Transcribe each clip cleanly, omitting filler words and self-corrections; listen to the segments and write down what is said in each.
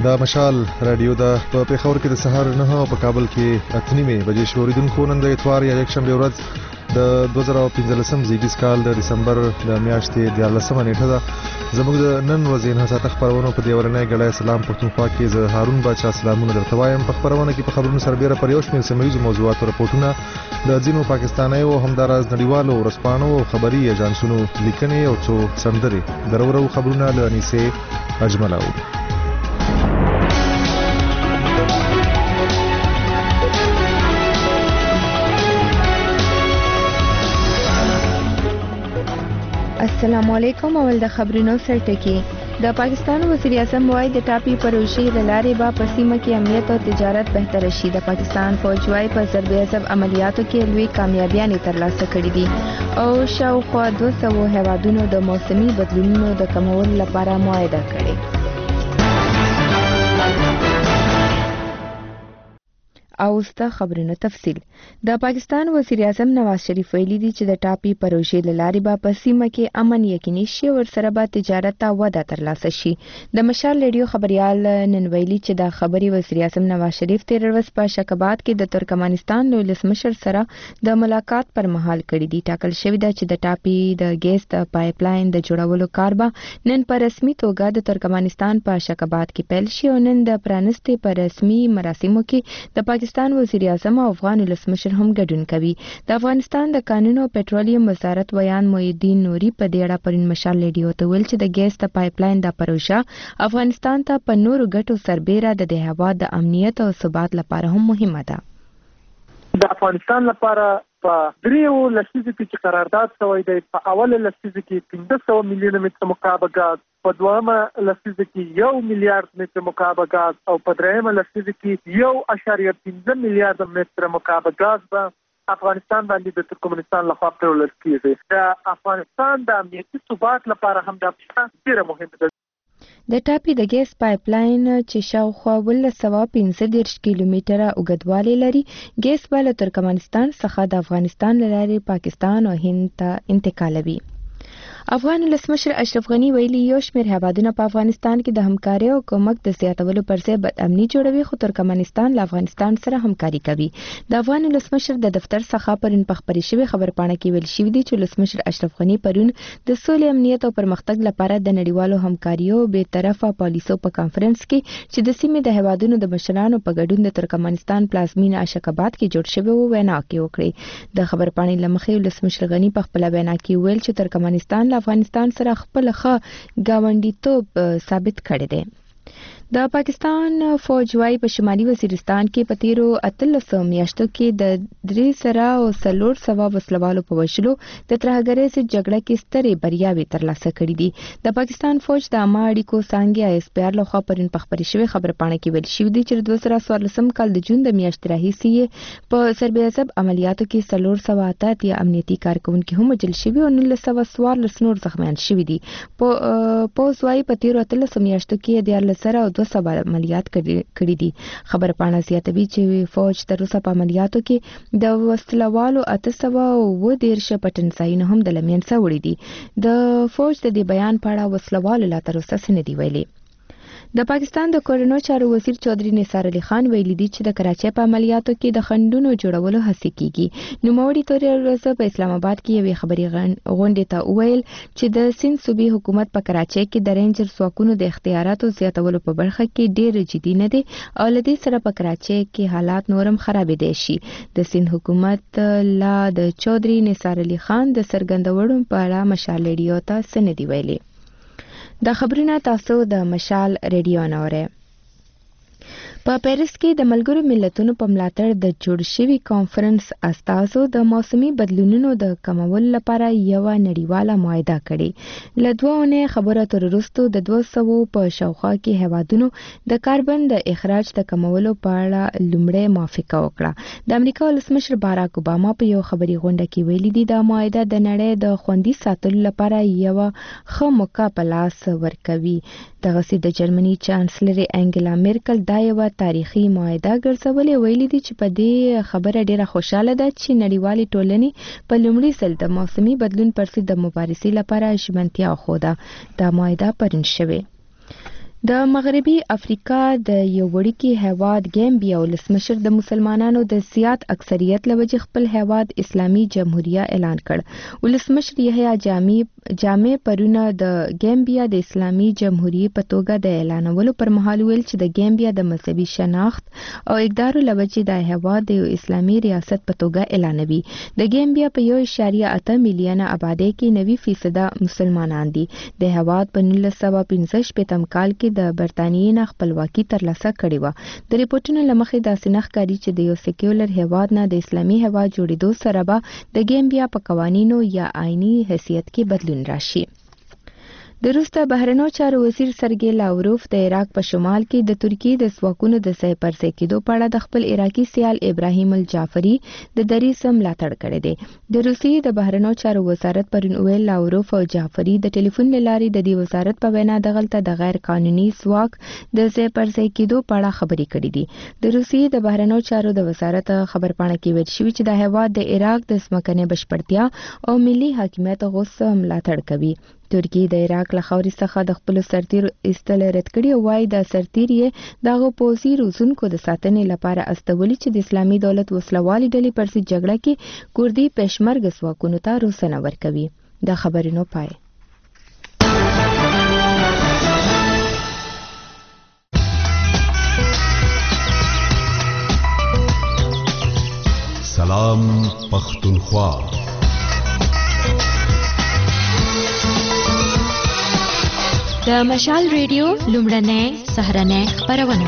دا مشال رادیو دا په پیښور کې د سهار 9 او په کابل کې 8:30 بجې شوریدونکو نن د اتوار یا یکشنبه ورځ د 2015 زیږدیز کال د دسمبر د میاشتې 14 نیټه ده. زموږ د نن ورځې نه ساعت خبرونه په دیورنۍ غړای سلام پښتونخوا کې زه هارون باچا سلامونه درته وایم. په خبرونه کې په خبرونو سربېره پر یو شمېر سیمه‌یزو موضوعاتو رپورټونه د ځینو پاکستاني او همداراز نړیوالو ورسپانو او خبري ایجنسونو لیکنې او څو سندري درورو خبرونه له انیسه اجملاو. السلام علیکم. اول د خبرونو سرټکی. د پاکستان وزیر اعظم وايي د ټاپي پروژې له لارې به په سیمه کې امنیت او تجارت بهتر شي. د پاکستان فوج وايي په ضرب عصب عملیاتو کې لوی کامیابیاں ترلاسه کړې دي او شاوخوا 200 هیوادونو د موسمي بدلونونو د کمولو لپاره معاهده کړې. او ستا خبرونو تفصیل. د پاکستان وزیر اعظم نواز شریف ویلي دي چې د ټاپي پروژې له لارې به په سیمه کې امن یقیني شي او ورسره به تجارت ته وده ترلاسه شي. د مشال ریډیو خبريال نن ویلي چې د خبري وزیر اعظم نواز شریف تیر ورځ په اشکاباد کې د ترکمنستان له ولسمشر سره د ملاقات پر مهال کړی دي. ټاکل شوی دی چې د ټاپي د ګیس د پایپ لاین د جوړولو کار به نن په رسمي توګه د ترکمنستان په اشکاباد کې پیل شي او نن د پرانستې په رسمي مراسمو کې د پاکستان وزیر اعظم او افغان ولسمشر هم ګډون کوي. د افغانستان د کانونو او پټرولیم وزارت ویان محیدین نوري په دې اړه پرون مشال ریډیو ته ویل چې د ګیس د پایپ لاین د پروژه افغانستان ته په نورو ګټو سربېره د هیواد د امنیت او ثبات لپاره هم مهمه ده. د افغانستان لپاره په دریو لسیزو کې چې قرارداد شوی دی، په اوله لسیزه کې 1500 میلیون متر مکعب غاز، په دویمه لسیزه کې 1 میلیارډ متر مکعب غاز او په دریمه لسیزه کې 1.15 میلیارډ متر مکعب غاز به افغانستان باندې د ترکمنستان لخوا پلورل کیږي. د افغانستان د امنیتي ثبات لپاره هم دا ډیره مهمه ده. د ټاپي د ګیس پایپ لاین چې شاوخوا 115 کیلومتره اوږدوالی لري، ګیس به له ترکمنستان څخه د افغانستان له لارې پاکستان او هند ته انتقالوي. افغان ولسمشر اشرف غنی ویلي یو شمېر هیوادونه په افغانستان کې د همکارۍ او کومک د زیاتولو پر ځای بدامني جوړوي، خو ترکمنستان له افغانستان سره همکاري کوي. د افغان ولسمشر د دفتر څخه پرون په خبري شوی خبرپاڼه کې ویل شوی دی چې ولسمشر اشرف غنی پرون د سولې، امنیت او پرمختګ لپاره د نړیوالو همکاریو به طرفه پالیسو په کانفرنس کې چې د سیمې د هیوادونو د مشرانو په ګډون د ترکمنستان پلازمینه اشکاباد کې جوړ شوی و وینا کې وکړي. د خبرپاڼې لمخې ولسمشر غنی په خپل وینا کې ویل چې ترکمنستان له افغانستان سره خپل ښه ګاونډیتوب ثابت کړی دی. د پاکستان فوج وايي په شمالي وزیرستان کې په تیرو 13 میاشتو کې د 300 وسلوالو په وژلو د ترهګرۍ ضد جګړه کې سترې بریاوې ترلاسه کړې دي. د پاکستان فوج د عامه اړیکو څانګې ISPR لخوا پرون په خبري شوی خبرپاڼه کې ویل شوی دی چې 2014 کال د جون د میاشتې راهیسې په ضرب عصب عملیاتو کې 408 امنیتي کارکونکي هم وژل شوي او 1914 نور زخمیان شوي دي. پوز وايي په تیرو 13 میاشتو کې د 200 عملیات کړي دي. خبرپاڼه زیاتوي چې فوج تر اوسه په عملیاتو کې د وسلوالو 813 پټنځایونه هم د لمنځه وړي دي. د فوج د دې بیان په اړه وسلوالو لا تر اوسه څه نه دي ویلي. د پاکستان د کورونو چارو وزیر چودھری نثار علي خان ویلي دي چې د کراچۍ په عملیاتو کې د خنډونو جوړولو هڅې کیږي. نوموړي تور ورځ په اسلام آباد کې یوې خبري غونډې ته وویل چې د سند صوبې حکومت په کراچۍ کې د رینجر ځواکونو د اختیاراتو زیاتولو په برخه کې ډېر جدي نه دی او له دې سره په کراچۍ کې حالات نورم خرابېدای شي. د سند حکومت لا د چودھری نثار علي خان د څرګندولو په اړه مشال ریډیو ته څه نه دی ویلي. دا خبرونه تاسو د مشال ریډیو نه اورئ. په پیرس کې د ملګرو ملتونو په ملاتړ د جوړ شوي کانفرنس استازو د موسمي بدلونونو د کمولو لپاره یو نړیواله معاهده کړې. له 2 اونۍ خبرو تر وروسته د 200 په شاوخوا کې هیوادونو د کاربن د اخراج د کمولو په اړه لومړی موافقه وکړه. د امریکا ولسمشر باراک اوباما په یو خبري غونډه کې ویلي دي دا معاهده د نړۍ د خوندي ساتلو لپاره یو ښه موقع په لاس ورکوي. دغسې د جرمني چانسلر انګلا میرکل دا یو تاریخي معاهده ګرځولې. ویلي دي چې په دې خبره ډیره خوشاله ده چې نړیوالې ټولنې په لومړي ځل د موسمي بدلون پر ضد د مبارزې لپاره ژمنتیا وښوده. دا معاهده پرون شوې. د مغربي افریقا د یو وړوکي هیواد ګامبیا ولسمشر د مسلمانانو د زیات اکثریت له وجې خپل هیواد اسلامي جمهوریه اعلان کړ. ولسمشر یحیی جامع پرونه د ګامبیا د اسلامي جمهوریې په توګه د اعلانولو پر مهال ویل چې د ګامبیا د مذهبي شناخت او اقدارو له وجې د هیواد د یو اسلامي ریاست په توګه اعلانوي. د ګامبیا په 1.8 میلیونه آبادی کې 90% مسلمانان دي. د هیواد په 1965 کال کې د برتانیې نه خپلواکي ترلاسه کړې وه. د ریپورتونو له مخې داسې نه ښکاري چې د یو سیکولر هیواد نه د اسلامي هیواد جوړېدو سره به د ګامبیا په قوانینو یا آئینی حیثیت کې بدلون راشي. د روس د بهرنیو چارو وزیر سرګی لاوروف د عراق په شمال کې د ترکیې د ځواکونو د ځای پر ځای کېدو په اړه د خپل عراقي سیال ابراهیم الجعفري د دریځ ملاتړ کړی دی. د روسیې د بهرنیو چارو وزارت پرون ویل لاوروف او جعفري د ټلیفون له لارې د دې وزارت په وینا دغلته د غیر قانوني ځواک د ځای پر ځای کېدو په اړه خبرې کړې دي. د روسیې د بهرنیو چارو د وزارت خبرپاڼه کې ویل شوی چې د هیواد د عراق د ځمکنۍ بشپړتیا او ملي حاکمیت غوښتنه ملاتړ کوي. ترکیه د عراق له خاورې څخه د خپل سرتیر ایستل رد کړي او وايي د سرتیر یې دغه پوځي روزونکو د ساتنې لپاره استولي چې د اسلامي دولت وسلوالي ډلې پر ضد جګړه کې کوردي پېشمرګ ځواکونو ته روزنه ورکوي. د خبرونو پای. سلام پختونخوا. د مشال ریډیو لومړنۍ سهارنۍ خپرونه.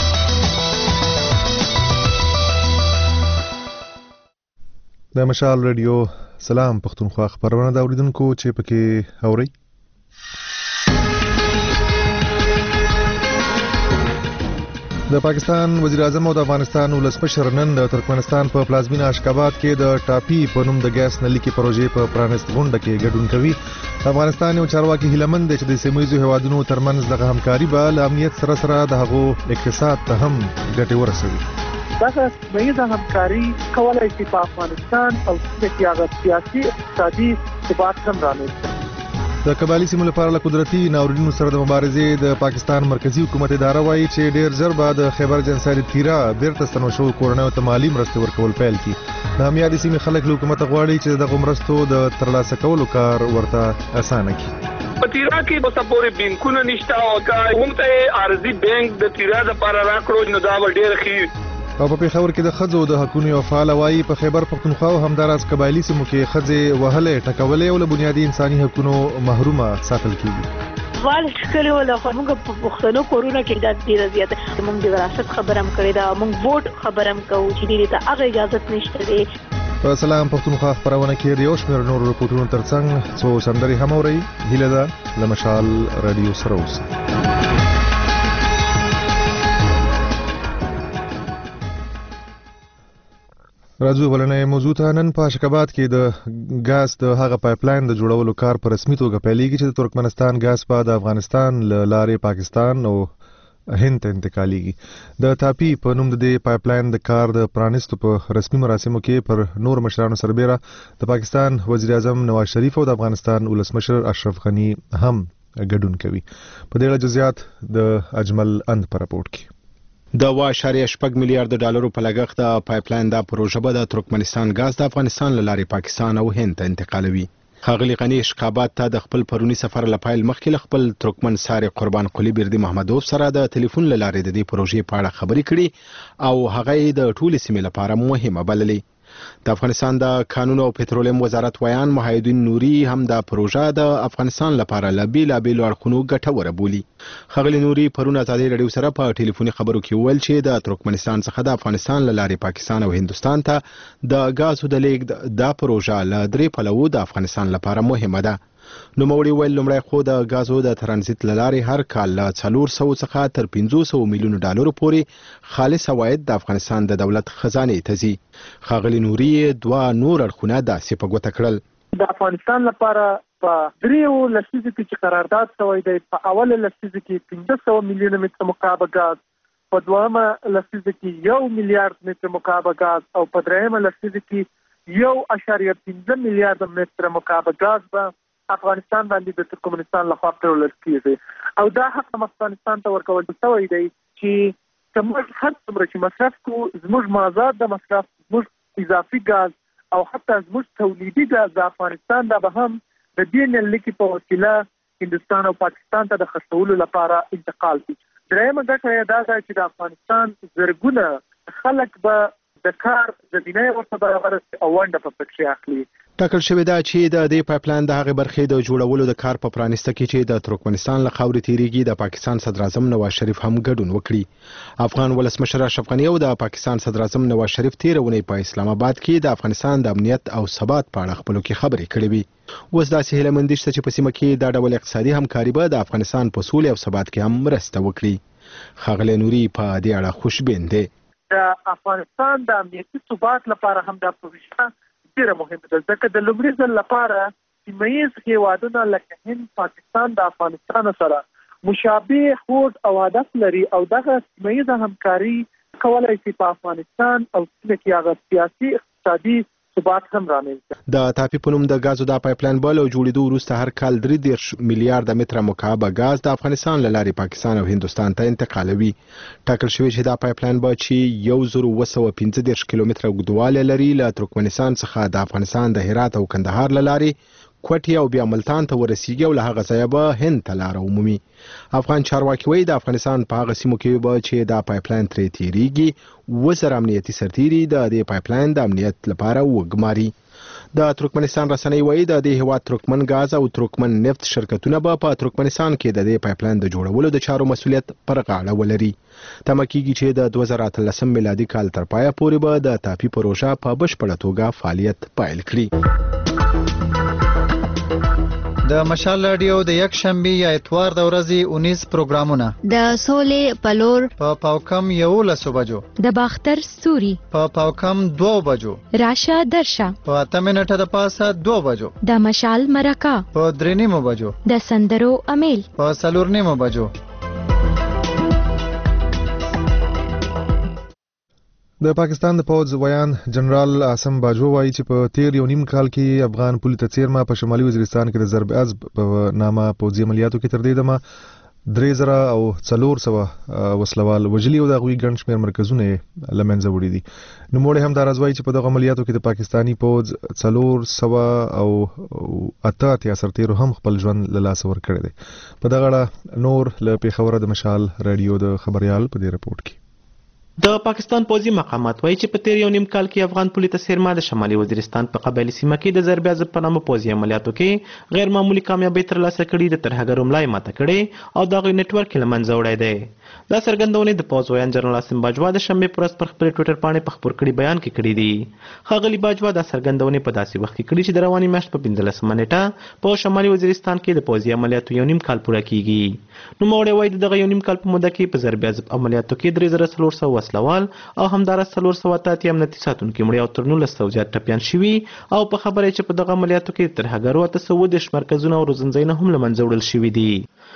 د مشال ریډیو سلام پختونخوا خبرونه د اوریدونکو چې پکې اوري. د پاکستان وزیر اعظم او د افغانستان ولسمشر نن د ترکمنستان په پلازمینه اشکاباد کې د ټاپي په نوم د ګیس نلیکي پروژې په پرانست غونډه کې ګډون کوي. افغانستان یو چارواکي هیلمند دی چې د سیمه‌ییزو هیوادونو ترمنځ دغه همکاري به له امنیت سره سره د هغو اقتصاد ته هم ګټه ورسوي. دغه سیمه‌ییزه همکاري کولای شي په افغانستان او سیاسي اقتصادي ثبات هم رامنځته. د قبایلی سیمو لپاره له قدرتي ناورینونو سره د مبارزې د پاکستان مرکزی حکومت اداره وایي چې ډیر ژر به د خیبر جنساري تیرا بیرته ستنو شو کورنیو ته مالی مرستې ورکول پیل کړي. د همیادې سیمې خلک له حکومت غواړي چې دغه مرستو د ترلاسه کولو کار ورته اسانه کړي. په تیرا کې به سپورې بانکونه نشته او کوم ته ارزي بانک د تیرا لپاره راکړو نو دا ډیر ښه. او په پیښور کې د خځو د حقونو یو فعال وایي په خیبر پختونخوا او همداراز قبایلی سیمو کې خځې وهلې ټکولې او له بنیادي انساني حقونو محرومه ساتل کیږي. وال شکل ولا موږ په پښتنو کورونه کې د ډیره زیاته موږ د وراثت خبرم کړی دا موږ ووټ خبرم کوو چې دې ته هغه اجازه نشته دی. په سلام پختونخوا خبرونه کې د یو شمېر نور رپورټونو ترڅنګ څو سندري هم اوري. هیله ده له مشال رادیو سره اوسئ. راځو ولنې موضوع ته. نن په اشکاباد کې د ګاز د هغه پایپلاین د جوړولو کار په رسمي توګه پیلېږي چې د ترکمنستان ګاز په د افغانستان له لارې پاکستان او هند ته انتقالېږي. د تاپي په نوم د دې پایپلاین د کار د پرانستو په رسمي مراسمو کې پر نور مشرانو سربېره د پاکستان وزیر اعظم نواز شریف او د افغانستان ولسمشر اشرف غني هم ګډون کوي. په دې اړه جزئیات د اجمل اند په راپورټ کې. د 1.8 میلیارډ ډالرو په لګښت د پایپلاین دا پروژه به د ترکمنستان ګاز د افغانستان له لارې پاکستان او هند ته انتقالوي. ښاغلي غني اشکاباد ته د خپل پرونی سفر لپاره مخکې له خپل ترکمن ساري قربان قلی بردي محمدوف سره د ټلیفون له لارې د دې پروژې په اړه خبرې کړي او هغه د ټولې سیمې لپاره مهمه بللې. د افغانستان د کانونو او پټرولیم وزارت ویان محیدین نوري هم دا پروژه د افغانستان لپاره له بیلابیلو اړخونو ګټوره بولي. ښاغلي نوري پرون ازادي رادیو سره په ټلیفوني خبرو کې وویل چې د ترکمنستان څخه د افغانستان له لارې پاکستان او هندستان ته د غازو د لیږد دا پروژه له درې پلوو د افغانستان لپاره مهمه ده. نو موري ویل لمړی خو د غازو د ترانزیت لارې هر کال له 400 څخه تر 500 میلیون ډالر پورې خالص عواید د افغانستان د دولت خزانه ته ځي. ښاغلي نوري دوه نور اړخونه داسې په ګوته کړل. د افغانستان لپاره په دریو لسیزو کې قرارداد شوی دی. په اوله لسیزه کې 500 میلیون متر مکعب غاز، په دویمه لسیزه کې 1 میلیارډ متر مکعب غاز او په دریمه لسیزه کې 1.5 میلیارډ متر مکعب غاز به افغانستان باندې د ترکمنستان لخوا پرول کیږي او دا حق افغانستان ته ورکول شوی دی چې کوم هر څومره چې مصرف کو زموږ مازاد د مصرف زموږ اضافي غاز او حتی زموږ تولیدي غاز د افغانستان د به هم د دې نلکې په وسیله هندستان او پاکستان ته د خرڅولو لپاره انتقال شي. درېمه ګټه دا ده چې د افغانستان زرګونه خلک به د کار زمینه ورته برابر او ونډه په پکې اخلي. ټاکل شوې ده چې د دې پایپلاین د هغې برخې د جوړولو د کار په پرانیسته کې چې د ترکمنستان له خاورې تیریږي د پاکستان صدر اعظم نواز شریف هم ګډون وکړي. افغان ولسمشر اشرف غني او د پاکستان صدر اعظم نواز شریف تېره اونۍ په اسلام آباد کې د افغانستان د امنیت او ثبات په اړه خپلو کې خبرې کړې وي. اوس داسې هیله مندي شته چې په سیمه کې دا ډول اقتصادي همکاري به د افغانستان په سولې او ثبات کې هم مرسته وکړي. ښاغلی نوري په دې اړه خوشبین دی. د افغانستان د امنیتي ثبات لپاره هم دا پروژه ډیره مهمه ده ځکه د لومړي ځل لپاره سیمه‌ییز هیوادونه لکه هند پاکستان د افغانستان سره مشابه هوډ او هدف لري او دغه سیمه‌ییزه همکاري کولای شي په افغانستان او سیمه کې هغه سیاسي اقتصادي ثبات هم رامنځته. د تاپي په نوم د غازو د پایپلاین بل او جوړېدو وروسته هر کال 3 میلیارډ متره مکعب غاز د افغانستان له لارې پاکستان او هندستان ته انتقالوي. ټاکل شوی چې دا پایپلاین به چې 1915 کیلومتره اوږدوالی لري له ترکمنستان څخه د افغانستان د هرات او کندهار له لارې کوټي او بیا ملتان ته ورسیږي او له هغه ځایه به هند ته لاره ومومي. افغان چارواکي وایي د افغانستان په هغه سیمو کې به چې دا پایپلاین ترې تیریږي 10 امنیتي سرتیري د دې پایپلاین د امنیت لپاره وګماري. د ترکمنستان رسنۍ وایي د دې هیواد ترکمن غاز او ترکمن نفت شرکتونه به په ترکمنستان کې د دې پایپلاین د جوړولو د چارو مسؤلیت پر غاړه ولري. تمه کېږي چې د 2013 میلادي کال تر پایه پورې به د تاپي پروژه په بشپړه توګه فعالیت پیل کړي. د مشال رادیو د یک شنبه یا اتوار د ورځې 19 پروګرامونه د سولې پلور په پاوکم 11 بجو، د باختر ستوري په پاوکم 2 بجو، راشه درشه په 8 منټه د پاسه 2 بجو، د مشال مرکه په 3 بجو، د سندرو امیل په 4 بجو. د پاکستان د پوځ ویان جنرال عاصم باجوه وایي چې په تیر یو نیم کال کې افغان پولیس ته څیرمه په شمالي وزیرستان کې د ضرب عزب په نامه پوځي عملیاتو کې تر دې دمه 3000 او 400 وسلوال وجلي او د غوي ګڼ شمېر مرکزونه لمنځه وړي دي. نو موږ هم دا راځوي چې په دغه عملیاتو کې د پاکستانی پوځ 400 او 88 سرتیرو هم خپل ژوند له لاسه ورکړی دی. په دغه اړه نور له پیښور د مشال رادیو د خبريال په دې رپورت کې د پاکستان پوځي مقامات وایي چې په تیر یو نیم کال کې افغان پولیس ته سیرما د شمالي وزیرستان په قبایلي سیمه کې د ضرب عزب په نامه پوځي عملیاتو کې غیر معمولی کامیابی ترلاسه کړې د ترهګرو ملای ماته کړې او د هغوی نیټورک له منځه وړی دی. دا څرګندونې د پوځ ویان جنرال عاصم باجوه د شنبې په ورځ پر خپل ټویټر پاڼې په خپور کړي بیان کې کړي دي. ښاغلي باجوه دا څرګندونې په داسې وخت کې کړي چې د روانې میاشت په 15 نیټه په شمالي وزیرستان کې د پوځي عملیاتو یو نیم کال پوره کیږي. نوموړی وایي دغه یو نیم کال په موده کې په ضرب عزب عملیاتو کې 3400 وسلوال او همدارس 480 امنیتي ساتونکي مړي او تر 1900 زیات ټپیان شوي او په خبره چې په دغه عملیاتو کې ترهګرو 810 مرکزونه او روزنځایونه هم له منځه وړل شوي دي.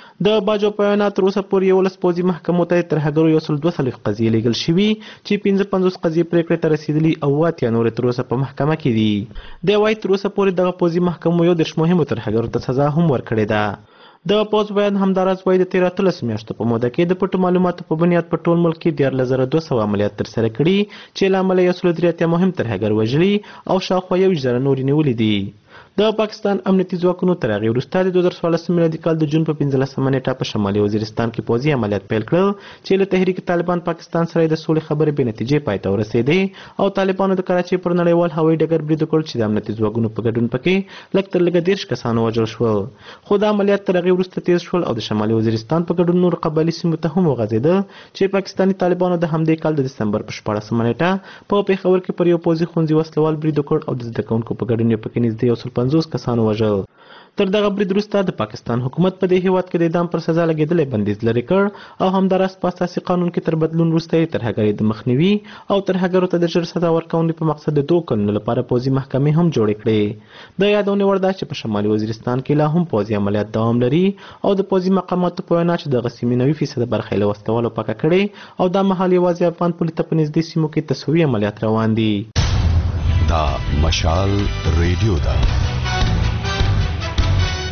د باجو په وینا تر اوسه پورې 11 پوځي محکمو ته ترهګرو 142 قضیې لیږل شوي چې 55 قضیې پرېکړې ته رسېدلي او 8 نورې تر اوسه په محکمه کې دي. دی وایي تر اوسه پورې دغه پوځي محکمو 10 مهمو ترهګرو ته سزا هم ورکړې ده. د پوځ بیان همداراز وایي د 13 میاشتو په موده کې د پټو معلوماتو په بنیاد په ټول ملک کې 14200 عملیات ترسره کړي چې له امله 183 مهم ترهګر وژلي او شاوخوا 1000 نورې نیولي دي. د پاکستان امنیتي ځواکونو تر هغې وروسته د 2014 میلادي کال د جون په 15 نیټه په شمالي وزیرستان کې پوځي عملیات پیل کړل چې له تحریک طالبان پاکستان سره د سولې خبرې بې نتیجې پای ته ورسېدې او طالبانو د کراچۍ پر نړیوال هوایي ډګر برید وکړ چې د امنیتي ځواکونو په ګډون پکې لږ تر لږه 10 کسان وژل شول. خو د عملیات تر هغې وروسته تیز شول او د شمالي وزیرستان په ګډون نور قبایلي سیمو ته هم وغځېده چې پاکستاني طالبانو د همدې کال د دسمبر په 14 نیټه په پېښور کې پر یو پوځي ښوونځي وسلوال برید وکړ او د زده کوونکو په ګډون یې پکې نږدې 150 کسان وژل. تر دغه برید وروسته د پاکستان حکومت په دې هیواد کې د اعدام پر سزا لګېدلی بندیز لرې کړ او همداراز په اساسي قانون کې تر بدلون وروسته یې ترهګرۍ د مخنیوي او ترهګرو ته د ژر سزا ورکونې په مقصد د 2 کلونو لپاره پوځي محکمې هم جوړې کړې. د یادونې وړ ده چې په شمالي وزیرستان کې لا هم پوځي عملیات دوام لري او د پوځي مقاماتو په وینا چې دغه سیمې 90% برخه یې له وسلوالو پاکه کړې او دا مهال یوازې افغان پولیس ته په نږدې سیمو کې تسویې عملیات روان دي. دا مشال ریډیو ده.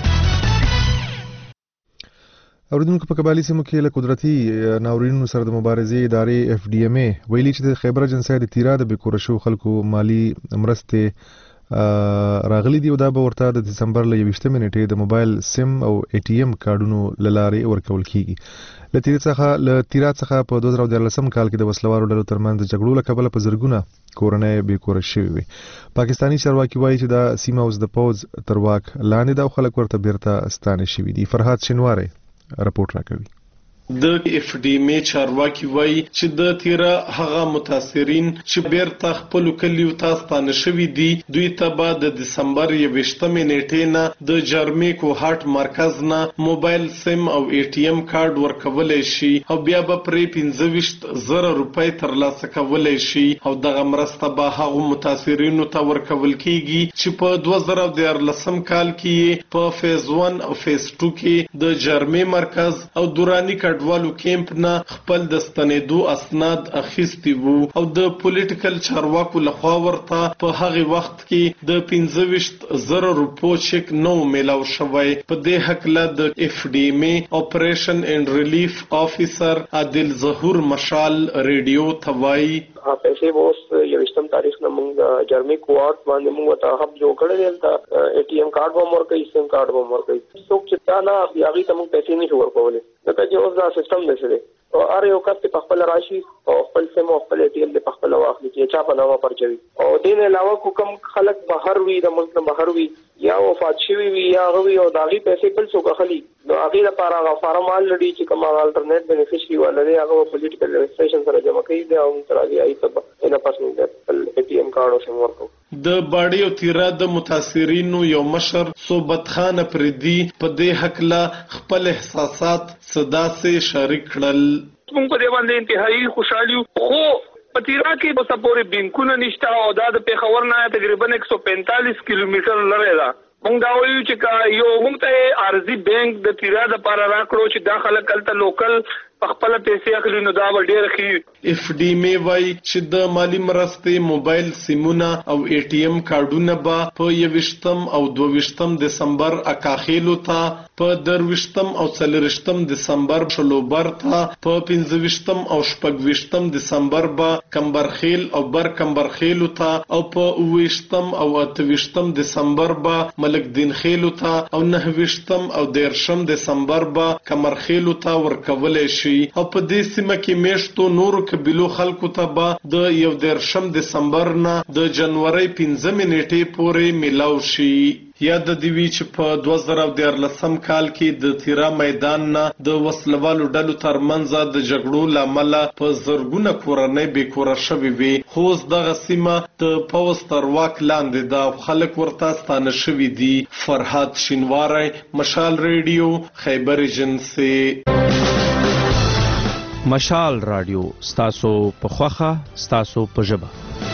اوریدونکو په قبایلی سیمو کې له قدرتي ناورینونو سره د مبارزې ادارې FDMA ویلي چې د خیبر اجنسۍ د تیرا د بیکوره شو خلکو مالی مرستې راغلي دي او دا به ورته د دسمبر له 20 نیټې د موبایل سیم او ATM کارډونو لارې ورکول کیږي. له تیرا څخه په 2014 کال کې د وسلوارو ډلو ترمنځ د جګړو له کبله په زرګونه کورنۍ بیکوره شوي وي. پاکستاني چارواکي وایي چې دا سیمه اوس د پوز تر واک لاندې ده او خلک ورته بیرته ستانه شوي دي. فرهاد شینواری رپورټ راکوي. د FDMA چارواکي وایي چې د تیرا هغه متاثرین چې بیرته خپل کلیو ته ستانه شوي دي دوی ته به د دسمبر 20 نیټې نه د جرمې کوهاټ مرکز نه موبایل سیم او ATM کارت ورکولای شي او بیا به پرې 15,000 روپۍ ترلاسه کولای شي او دغه مرسته به هغه متاثرینو ته ورکول کیږي چې په 2014 کال کې په فیز 1 او فیز 2 کې د جرمې مرکز او دورانی کډوالو کیمپ نه خپل د ستنېدو اسناد اخیستي وو او د پولیټیکل چارواکو لخوا ورته په هغه وخت کې د 15,000 روپو چک نو میلاو شوی. په دې حق له د FDMA اپریشن اینڈ ریلیف افیسر عادل ظهور مشال ریډیو توای پیسې ووس 20 تاریخ نه موږ جرمي کوارت باندې موږ ته حق جوړ کړل دا ATM کارت به مور کوي سیم کارت به مور کوي څوک چې تا نه یاغي ته موږ پیسې نه ورکول دا چې اوس دا سیستم دی او ار یو کس په خپل راشي او خپل سیم او خپل ATM په خپل واخلي چې چا په نامه پرچوي او دین علاوه کوم خلک بهر وي د ملک نه بهر وي یا وفات شوی وي یا غوي او داغي پیسې بل څوک اخلي نو هغه لپاره هغه فارمال لري چې کوم الټرنیټ بینیفیشري ولري هغه پولیټیکل رجسټریشن سره جمع کوي دا هم تر هغه ایته نه پاسنګ د ATM کارت او سیم ورکو. د باډي او تیرا د متاثرینو یو مشر صوبت خان پردي په دې حق لا خپل احساسات صدا سه شریک کړل. موږ په دې باندې انتهایی خوشاله خو په تیرا کې په سپوري بینکونه نشته او د پیښور نه تقریبا 145 کیلومتر لري ده. موږ دا وایو چې یو موږ ته ارزي بانک د تیرا د پاره راکړو چې داخله کلته لوکل خپل پیسې اخلي نو دا ډېر ښه. FDMA وایي چې د مالی مرستې موبایل سیمونه او ATM کارډونه به په 21 او 22 دسمبر اکاخیلو ته په 23 او 24 دسمبر شلوبر ته په 15 او 26 دسمبر به کمبرخیل او بر کمبرخیلو ته او په 20 او 28 دسمبر به ملک دین خیلو ته او 29 او 10 دسمبر به کمرخیلو ته ورکول شي او په دې سیمه کې میشتو نورو قبیلو خلکو ته به د 11 دسمبر نه د جنوري 15 نیټې پورې میلاو شي. یاد دی وی چې په 2014 کال کې د تیرا میدان نه د وسلوالو ډلو ترمنځ د جګړو لامل په زرګونه کورنۍ بیکوره شوي وي خو دغه سیمه د پوز تر واک لاندې ده خلک ورته ستانه شوي دي. فرهاد شینواری مشال ریډیو خیبر ایجنسی. مشال رادیو ستاسو په خوخه ستاسو په ژبه.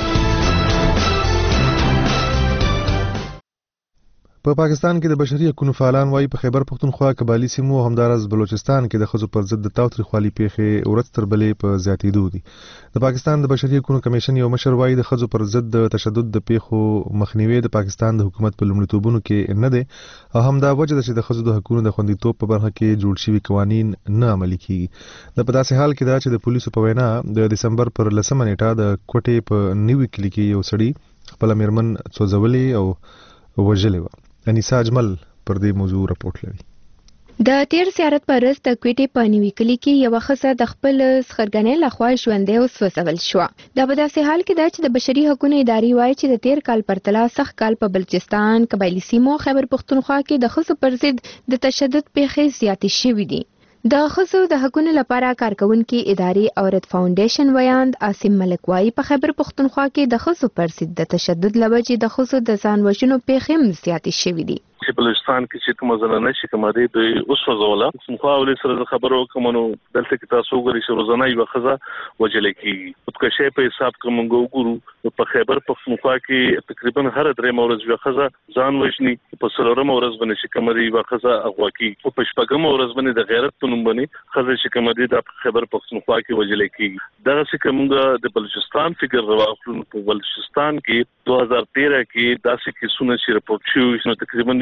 په پاکستان کې د بشري حقوقو فعالان وايي په خیبر پختونخوا قبایلی سیمو او همدارس بلوچستان کې د ښځو پر ضد د تاوتریخوالي پیښې ورځ تر بلې په زیاتېدو دي. د پاکستان د بشري حقوقو کمیشن یو مشر وايي د ښځو پر ضد د تشدد د پیښو مخنیوي د پاکستان د حکومت په لومړیتوبونو کې نه دی او همدا وجه ده چې د ښځو د حقوقو د خوندیتوب په برخه کې جوړ شوي قوانین نه عملي کیږي. د په داسې حال کې دا چې د پولیسو په وینا د دسمبر پر 10 نیټه د کوټې په نیوي کلی کې یو سړی خپل میرمن څوځولې او وژلې و. انیسا اجمل پر دې موضوع رپورټ لري. د تیر زیارت پر ورځ د کوټې په نیوي کلی کې یو ښځه د خپل سخرګنې لخوا ژوندۍ وسوځول شوه. دا په داسې حال کې ده چې د بشري حقوقو ادارې وایي چې د تیر کال پرتله سخت کال په بلوچستان، قبایلی سیمو، خیبر پختونخوا کې د ښځو پر ضد د تشدد پیښې زیاتې شوې دي. د ښځو د حقوقو لپاره کارکونکي ادارې اورت فاونډیشن ویاند عاصم ملک وايي په خیبر پختونخوا کې د ښځو پر ضد د تشدد لوجې د ښځو د ځان وژنو پیښې هم زیاتې شوې دي. چې بلوچستان کې چې کومه زنانه چې کومه دی دوی اوس وزوله څنګه اولې سره خبرو کوم نو دلته کې تاسو وګورئ چې روزانه یو ښځه وجل کیږي. خودکشي په حساب کوم وګورو په خیبر پختونخوا کې تقریبا هر درې مورز یو ښځه ځان وژني په سلورم ورځ باندې چې کومه دی یو ښځه اغوا کیږي په شپږم ورځ باندې د غیرت په نوم باندې ښځه چې کومه دی د خیبر پختونخوا کې وجل کیږي. دا چې کومه د بلوچستان فکر راوخلو په بلوچستان کې 2013 کې داسې کیسونه چې راپورټ شوي نو تقریبا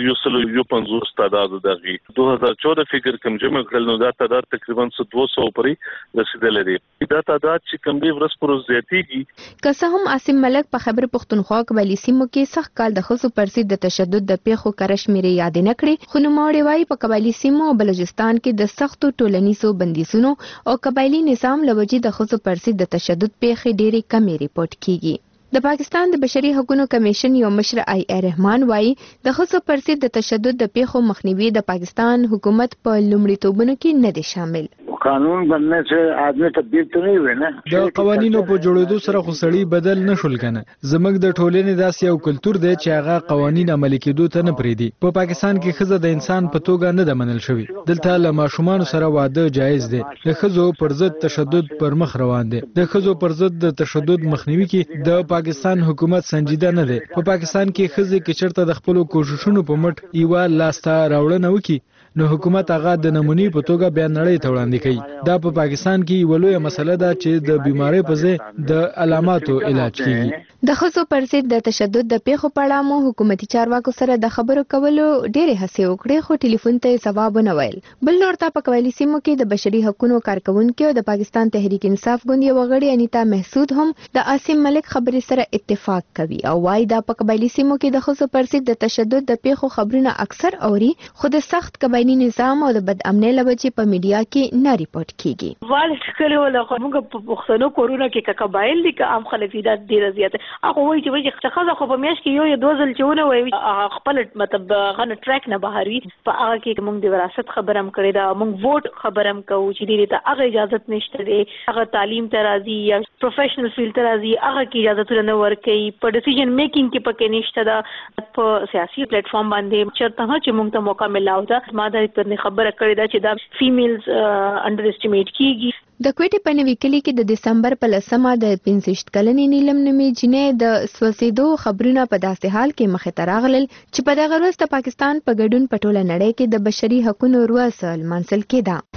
یو سلو یو 50 تعداد دغه 2014 فکر کوم جمع کړل نو دا تعداد تقریبا 200 پورې رسیدلې دی. دا تعداد چې کوم دی ورځ پر ورځ زیاتېږي. که څه هم عاصم ملک په خیبر پښتونخوا قبایلي سیمو کې سخت کال د ښځو پر ضد د تشدد د پیښو کره شمیرې یاد نه کړې، خو نوموړي وایي په قبایلي سیمو او بلوچستان کې د سختو ټولنیزو بندیزونو او قبایلي نظام له وجې د ښځو پر ضد د تشدد پیښې ډېرې کمې ریپورټ کیږي. د پاکستان د بشري حقوقو کمیشن یو مشر آی رحمان وایي د ښځو پر ضد د تشدد د پیښو مخنیوي د پاکستان حکومت په لومړیتوبونو کې نه دی شامل. قانون بننے سے آدمی تبدیل تو نہیں ہوئے نه. د قوانینو په جوړېدو سره خو سړی بدل نه شول کنه. زموږ د ټولنې داسې یو کلتور دی چې هغه قوانین عملي کېدو ته نه پریدي. په پاکستان کې ښځه د انسان په توګه نه ده منل شوې. دلته له ماشومان سره واده جایز دی. د ښځو پر ضد تشدد پر مخ روان دی. د ښځو پر ضد د تشدد مخنیوي کې د پاکستان حکومت سنجیده نه دی. په پاکستان کې ښځې کې چرته د خپل کوششونو په مټ یو لاسته راوړنه وکړي نو حکومت هغه د نمونې په توګه بیا نړۍ ته وړاندې کوي. دا په پاکستان کې یو لویه مسله ده چې د بیماری په ځای د علاماتو علاج کیږي. د ښځو پر ضد د تشدد د پیښو په اړه مو حکومتي چارواکو سره د خبرو کولو ډېرې هڅې وکړې خو ټلیفون ته ځواب ونه ویل. بل لور ته په قبایلي سیمو کې د بشري حقوقو کارکونکو او د پاکستان تحریک انصاف ګوند یو غړي انیتا محسود هم د عاصم ملک خبرې سره اتفاق کوي او وايي دا په قبایلي سیمو کې د ښځو پر ضد د تشدد د پیښو خبرونه اکثر اوري خو د سخت قبایلي نظام او د بد امنۍ له وجې په میډیا کې نه ریپورټ کیږي. والد کله ولا موږ په پښتنو کورونه کې قبایل دي که عام خلک دي ډیره زیاته هغه وایي چې څخه خو په میاش کې یو دوه ځل چونه وایي خپل مطلب غن ټریک نه بهاري په هغه کې موږ د وراثت خبرم کړی دا موږ ووټ خبرم کوو چې دې ته هغه اجازه نشته دی هغه تعلیم ته راځي یا پروفیشنل فیلډ ته راځي هغه کې اجازه نه ورکوي په ډیسیژن میکینګ کې پکې نشته دا په سیاسي پلیټ فارم باندې چرته چې موږ ته موقع ملاو دا ما د خبره کړې ده چې دا فیمیلز انډر اسټیمیټ کیږي. د کوټې په نوي کلي کې د دسمبر په 10مه د 65 کلنې نیلم نومې جنې د سوځېدو خبرونه په داسې حال کې مخې ته راغلل چې په دغه ورځ د پاکستان په ګډون په ټوله نړۍ کې د بشري حقوقو ورځ لمانځل کېده.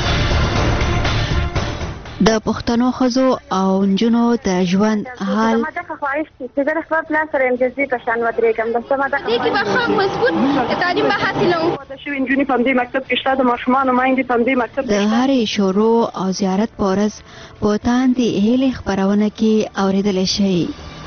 د پښتنو ښځو او نجونو د ژوند حال ماده خواهش چې د خپل پلان سره امجازي په شان ودرېږم د سماده کې به خام مضبوط تعلیم به حاصلوم. د شوی انجونی په دې مکتب کې شته د ماشومان مایندې په دې مکتب د هرې شروع او زیارت په ورځ په تاندې هیلې خپرونه کې اورېدل شي.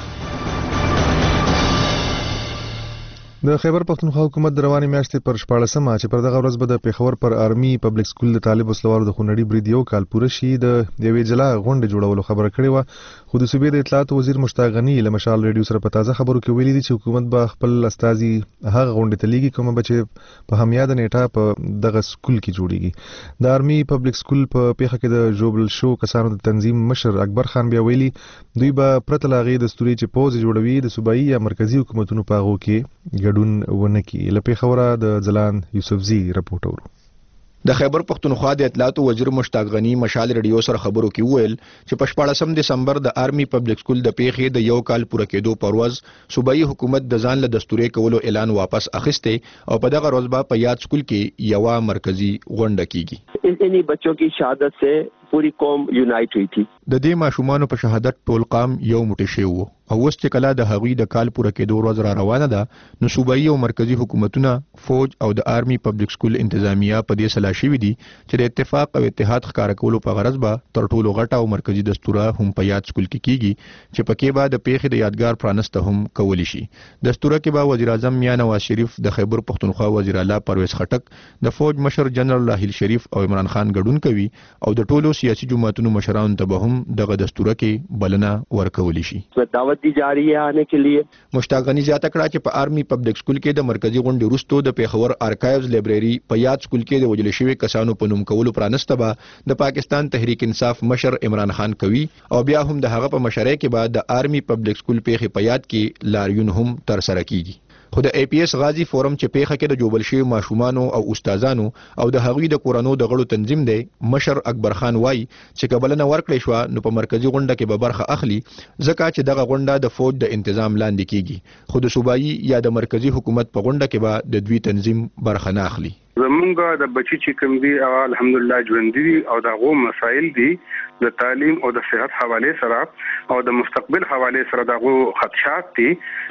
د خیبر پښتونخوا حکومت د رواني میاشتې پر 14مه چې پر دغه ورځ به د پیښور پر آرمي پبلک سکول د طالب وسلوالو د خونړي برید یو کال پوره شي د یوې جلا غونډې جوړولو خبره کړې وه خو د صوبې د اطلاعات وزیر مشتاق غني له مشال ریډیو سره په تازه خبرو کې ویلي دي چې حکومت به خپل استازي هغه غونډې ته لیږي کومه به چې په همیاده نیټه په دغه سکول کې جوړیږي. د آرمي پبلک سکول په پیښه کې د جوبل شو کسانو د تنظیم مشر اکبر خان بیا ویلي دوی به پرته له هغې دستوري چې پوځ جوړوي د صوبایي یا مرکزي حکومتونو په هغو کې ګډون ونه کړي. له پیښوره د ځلان یوسفزي رپورټ اورو. د خیبر پښتونخوا د اطلاعات وزیر مشتاق غني مشال ریډیو سره خبرو کې وویل چې په 14 دسمبر د آرمي پبلک سکول د پیښې د یو کال پوره کېدو پر ورځ صوبایي حکومت د ځان له دستوري کولو اعلان واپس اخیسته او په دغه ورځ به په یاد سکول کې یو مرکزی غونډه کیږي. انہی بچوں کی شہادت سے پوری قوم یونائٹ ہوئی تھی. د دې ماشومانو په شهادت ټول قام یو موټی شوی وو او اوس چې کله د هغوی د کال پوره کېدو ورځ را روانه ده نو صوبایي او مرکزی حکومتونه فوج او د آرمي پبلک سکول انتظامیه په دې سلا شوي دي چې د اتفاق او اتحاد ښکارا کولو په غرض به تر ټولو غټه او مرکزی دستوره هم په یاد سکول کې کیږي چې پکې به د پیښې د یادګار پرانسته هم کولی شي. دستوره کې به وزیر اعظم میاں نواز شریف د خیبر پښتونخوا وزیر اعلی پرویز خټک د فوج مشر جنرال راحیل شریف او عمران خان ګډون کوي او د ټولو سیاسي جماعتونو مشرانو ته به هم دغه دستوره کې بلنه ورکول شي. دعوت دی جا رہی ہے آنے کے لیے. مشتاق غني زیاته کړه چې په آرمي پبلک سکول کې د مرکزی غونډې وروسته د پیښور آرکایوز لایبرری په یاد سکول کې د وجل شوی کسانو په نوم کولو پرانسته به د پاکستان تحریک انصاف مشر عمران خان کوي او بیا هم د هغه په مشرۍ کې به د آرمي پبلک سکول پیښې په یاد کې لاریون هم تر سره کیږي. خو د اي پي اس غازی فورم چې پیښه کې د جوبل شوی ماشومانو او استادانو او د هغوی د کورانو د غړو تنظیم دی مشر اکبر خان وای چې قبلنه ورکړې شو نو په مرکزی غونډه کې به برخه اخلي ځکه چې دغه غونډه د فوج د تنظیم لاندې کیږي خو د صوبایي یا د مرکزی حکومت په غونډه کې به د دوی تنظیم برخه نه اخلي. زمونږ د بچی چې کوم دي او الحمدلله ژوند دي او د غو مسائل دي د تعلیم او د صحت حواله سره او د مستقبل حواله سره د غو خدشات دي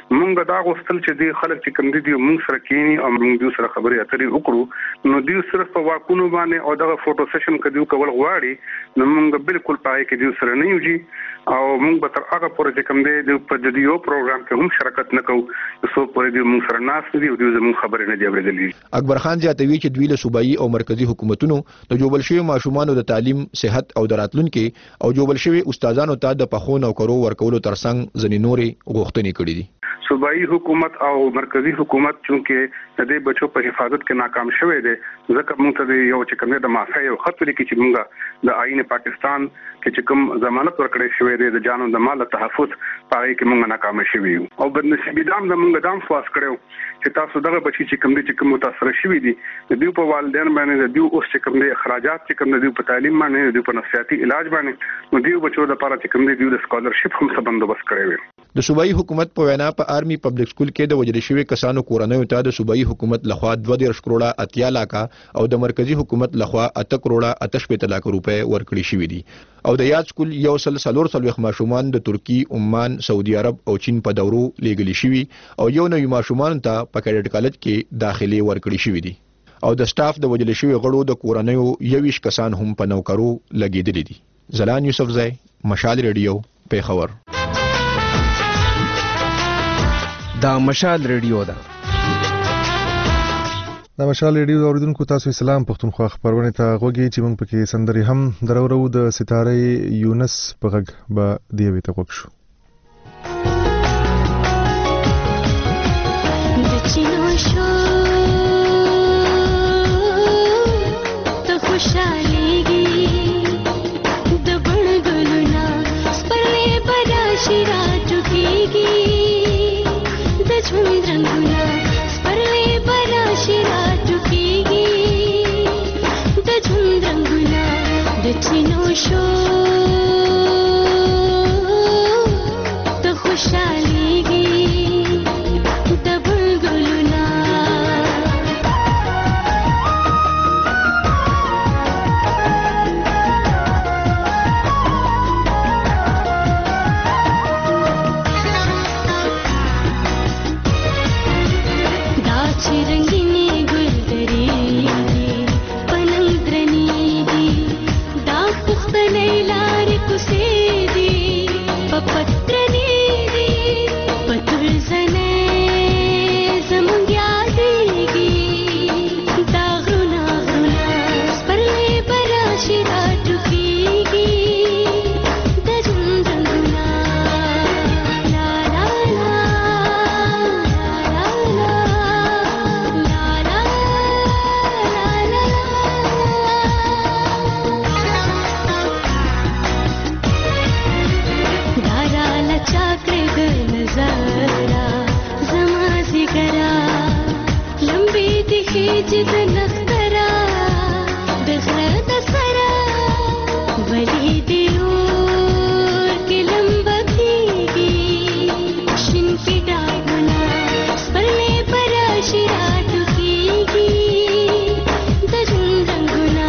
مونږ دا غوښتل چې د خلک چې کوم دي مونږ سره کینی او مونږ د سره خبرې اترې وکړو نو دوی صرف په واکونو باندې او دغه فوټو سیشن کډیو کول غواړي نو مونږ بالکل پای کې دوی سره نه یوږي او مونږ به تر هغه پورې چې کوم دی د پدیو پروګرام کې هم شرکت نکوو څو پورې دوی مونږ سره ناس دي او دوی زموږ خبرې نه دی اورېدلې. اکبر خان زیاتوي چې دوی له صوبایي او مرکزی حکومتونو د جوړل شوی ماشومان د تعلیم، صحت او د راتلونکو او جوړل شوی استادانو ته د پخو نوکرو ورکولو ترڅنګ ځنې نورې غوښتنې کړې دي. صوبایي حکومت او مرکزی حکومت چې د دې بچو په حفاظت کې ناکام شوه دي ځکه موږ ته یو چې کوم د معافی او خط لري چې موږ د آئین پاکستان کې چې کوم ضمانت ورکړې شوې ده د جانو د مال تحفظ پاره کې موږ ناکام شوي او بدنصیبی دام د موږ دام خلاص کړو چې تاسو دغه بچی چې کوم دي چې کوم متاثر شوي دي د دوی په والدین باندې د دوی اوس چې کوم دي اخراجات چې کوم دي په تعلیم باندې د دوی په نفسیاتي علاج باندې نو دوی بچو د لپاره چې کوم دي د سکالرشپ هم څه بندوبست کړی. د صوبایي حکومت په وینا په آرمي پبلک سکول کې د وجل شوی کسانو کورنیو ته د صوبایي حکومت لخوا 2.5 کروڑه 80 لکه او د مرکزی حکومت لخوا 8 کروڑه 88 لک روپے ورکړي شوی دي او د یاد سکول یو سل سلور سلوخ ماشومان د ترکی، عمان، سعودي عرب او چین په دورو لیږلي شوی او یو نوی ماشومان ته په کیډټ کالج کې داخلي ورکړي شوی دي او د سټاف د وجل شوی غړو د کورنیو 21 کسان هم په نوکرو لګیدلي دي. زلان یوسفزئی، مشال ریډیو، پیښور. دا مشال ریډیو ده. د مشال ریډیو اوریدونکو تاسو اسلام پښتونخوا خبرونه ته غوږی چې موږ پکې سندري هم درورو د ستاره یونس په غږ به دی وی ته غوښ شو. د چینو شو ته خوشاليږي د بلبلنا سپرلې براشي راټوکيږي د ژوند رنگونه سپرلې براشي چینو شو ته خوشاليږي د بلبلنا دا چې رنگینی ګلدري پننګ درنی دي پختنې لارې کوسې دي په پترنې دي په تل زنې زمونږ یادېږي دا غرونه سپرلې براشي راټوکېږي د ژوند رنګونه لا لا لا جد نخترا بغرا دسرا ولی دیور کے لمبکیگی شن کی ڈاگنا سپرلے براشی راٹوکیگی دجن رنگنا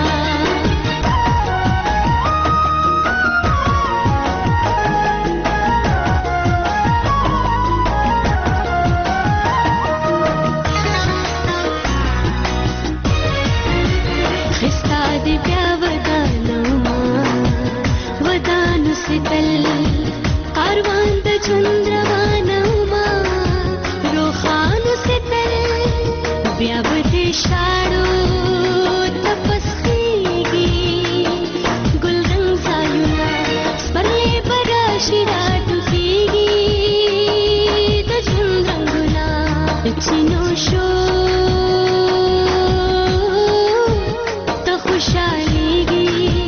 ستل کاروان د ژوند روانوما روخانو ستل بیا به دې شاړو تپسخېږي ګل رنګ ځایونه سپرلې براشي راټوکېږي د ژوند رنګونه چینو شو ته خوشالېږي.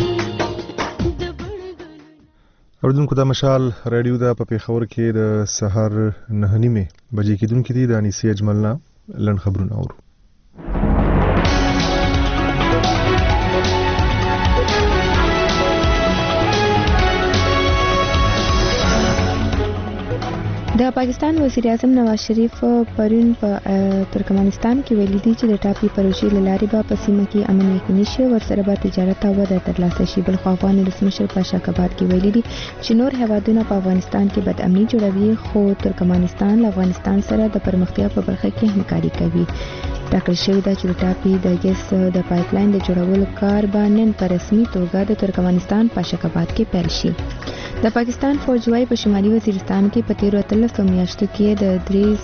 اوریدونکو د مشال رادیو د په پیښور کې د سحر 9:30 بجې کېدونکې دي د انیسي اجملنا لن خبرونه اورو. د پاکستان وزیر اعظم نواز شریف پرون په ترکمنستان کې ویلي دي چې د ټاپي پروژې له لارې به په سیمه کې امن یقیني شي او ورسره به تجارت او وده ترلاسه شي. بل خو افغان ولسمشر په اشکاباد کې ویلي دي چې نور هیوادونه په افغانستان کې بد امني جوړوي خو ترکمنستان له افغانستان سره د پرمختیا په برخه کې همکاري کوي. ټاکل شوی دا چې د ټاپي د ګیس د پایپلاین د جوړولو کار به نن په رسمي توګه د ترکمنستان په اشکاباد کې پیل شي. د پاکستان فوج وايي په شمالي وزیرستان کې په تیرو 13 میاشتو کې د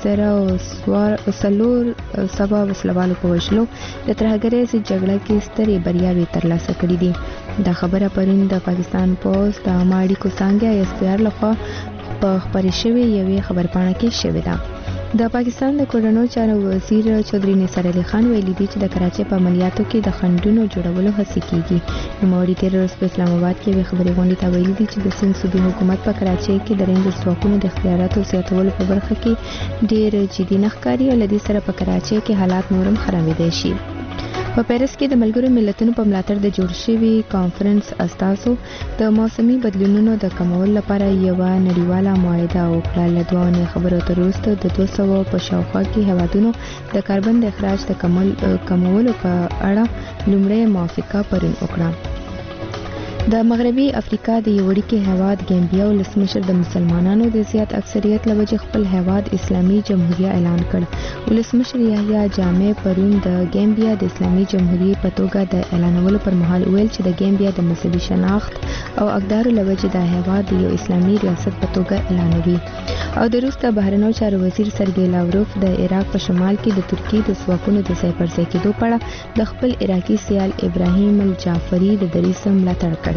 3,400 وسلوالو په وژلو د ترهګریز جګړه کې سترې بریاوې ترلاسه کړې دي. دا خبره پرون د پاکستان پوز د عامه اړیکو څانګه SPR لخوا په خبرې شوې یوې خبرپاڼه کې شوې ده. د پاکستان د کورونو چارو وزیر چودھری نثار علي خان ویلي دي چې د کراچۍ په عملیاتو کې د خنډونو جوړولو هڅې کیږي. نوموړي تیر ورځ په اسلام آباد کې یوې خبري غونډې ته ویلي دي چې د سند صوبې حکومت په کراچۍ کې د رینجر ځواکونو د اختیاراتو زیاتولو په برخه کې ډېر جدي نه ښکاري او له دې سره په کراچۍ کې حالات نورم خرابېدای شي. په پیرس کې د ملګرو ملتونو په ملاتړ د جوړ شوي کانفرنس استازو د موسمي بدلونونو د کمولو لپاره یوه نړیواله معاهده وکړه. له 2 اونۍ خبرو تر وروسته د 200 په شاوخوا کې هیوادونو د کاربن د اخراج د کمولو په اړه لومړی موافقه پرون وکړه. د مغربي افریقا د یو وړوکي هیواد ګامبیا ولسمشر د مسلمانانو د زیات اکثریت له وجې خپل هیواد اسلامي جمهوریه اعلان کړ. ولسمشر یحیی جامع پرون د ګامبیا د اسلامي جمهوریې په توګه د اعلانولو پر مهال ویل چې د ګامبیا د مذهبي شناخت او اقدارو له وجې د هیواد د یو اسلامي ریاست په توګه اعلانوي. او د روس د بهرنیو چارو وزیر سرګی لاوروف د عراق په شمال کې د ترکیې د ځواکونو د ځای پر ځای کېدو په اړه د خپل عراقي سیال ابراهیم الجعفري د دریځ ملاتړ کړی.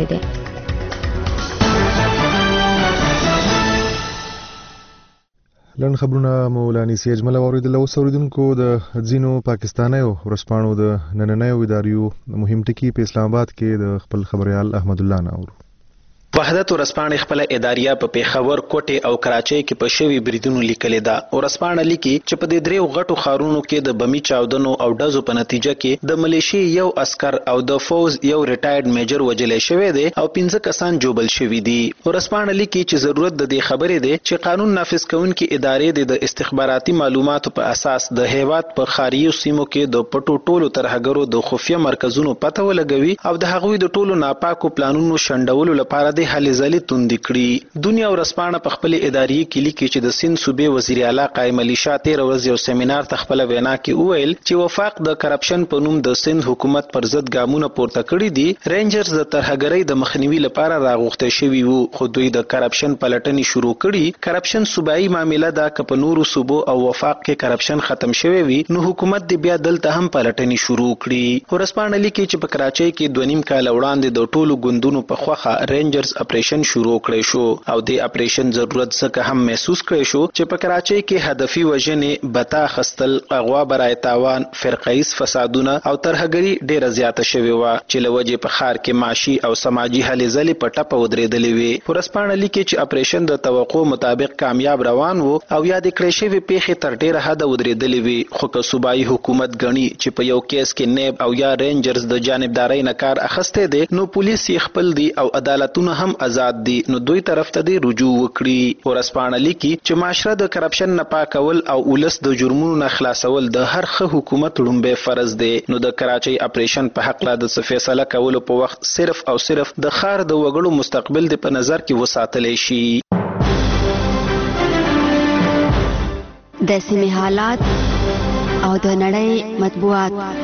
لن خبرونه مولانی سی اجمل اوریدل او اوریدونکو د ځینو پاکستانیو ورسپانو د نننیو اداریو مهم ټکی په اسلام آباد کې د خپل خبريال احمد الله ناور. وحدت ورسپانې خپل اداریه په پیښور، کوټې او کراچۍ کې په شوي بریدونو لیکلې ده. ورسپانه لیکي چې په دې دریو غټو ښارونو کې د بمی چاودنو او ډزو په نتیجه کې د ملیشي یو عسكر او د فوز یو ریټایرډ میجر وجلې شوی دی او 15 کسان جوبل شوي دي. ورسپانه لیکي چې ضرورت د دې خبرې دی چې قانون نافذ کوونکي ادارې د استخباراتي معلوماتو په اساس د هیواد په خاریو سیمو کې د پټو ټولو ترهګرو د خفیه مرکزونو پته ولګوي او د هغوی د ټولو ناپاکو پلانونو شندولو لپاره د هلې ځلې توندې کړي. دنیا ورسپانه په خپل ادارې کې لیکي چې د سند صوبې وزیر اعلی قائم علي شاه تیر ورځ یو سیمینار ته خپل وینا کې وویل چې وفاق د کرپشن په نوم د سند حکومت پر ضد ګامونه پورته کړي دي. رینجرز د ترهګرۍ د مخنیوي لپاره راغوښته شوي وو خو دوی د کرپشن پلټنې شروع کړي. کرپشن صوبایي معامله ده که په نورو صوبو او وفاق کې کرپشن ختم شوی وي نو حکومت دې بیا دلته هم پلټنې شروع کړي. ورسپانه لیکي چې په کراچۍ کې 2.5 کال وړاندې د ټولو ګوندونو په خوخه رینجرز اپریشن شروع کړی شو او د اپریشن ضرورت څخه هم محسوس کړی شو چې په کراچۍ کې هدفي وژنې، بتا خستل، اغوا برای تاوان، فرقه‌ایز فسادونه او ترهګري ډیره زیاته شوې و چې لوجه په خار کې معاشي او سماجی هلې ځلې په ټپه ودرېدلې وي. ورسپانه لیکي چې اپریشن د توقع مطابق کامیاب روان وو او یاد کړی شوی پیښې تر ډیره حد ودرېدلې وي خو که صوبایي حکومت غني چې په یو کیس کې نیب او یا رینجرز د جانبدارۍ نه کار اخسته دي نو پولیس یې خپل دي او عدالتونه هم آزاد دي نو دوی طرف ته دی رجوع وکړي. ورسپانه لیکي چې معاشره د کرپشن نه پاکول او ولس د جرمونو نه خلاصول د هر ښه حکومت لومړی فرض دی. نو د کراچۍ اپریشن په حق لا د فیصله کولو په وخت صرف او صرف د خار د وګړو مستقبل د په نظر کې وساتل شي. د سیمې حالات او د نړۍ مطبوعات.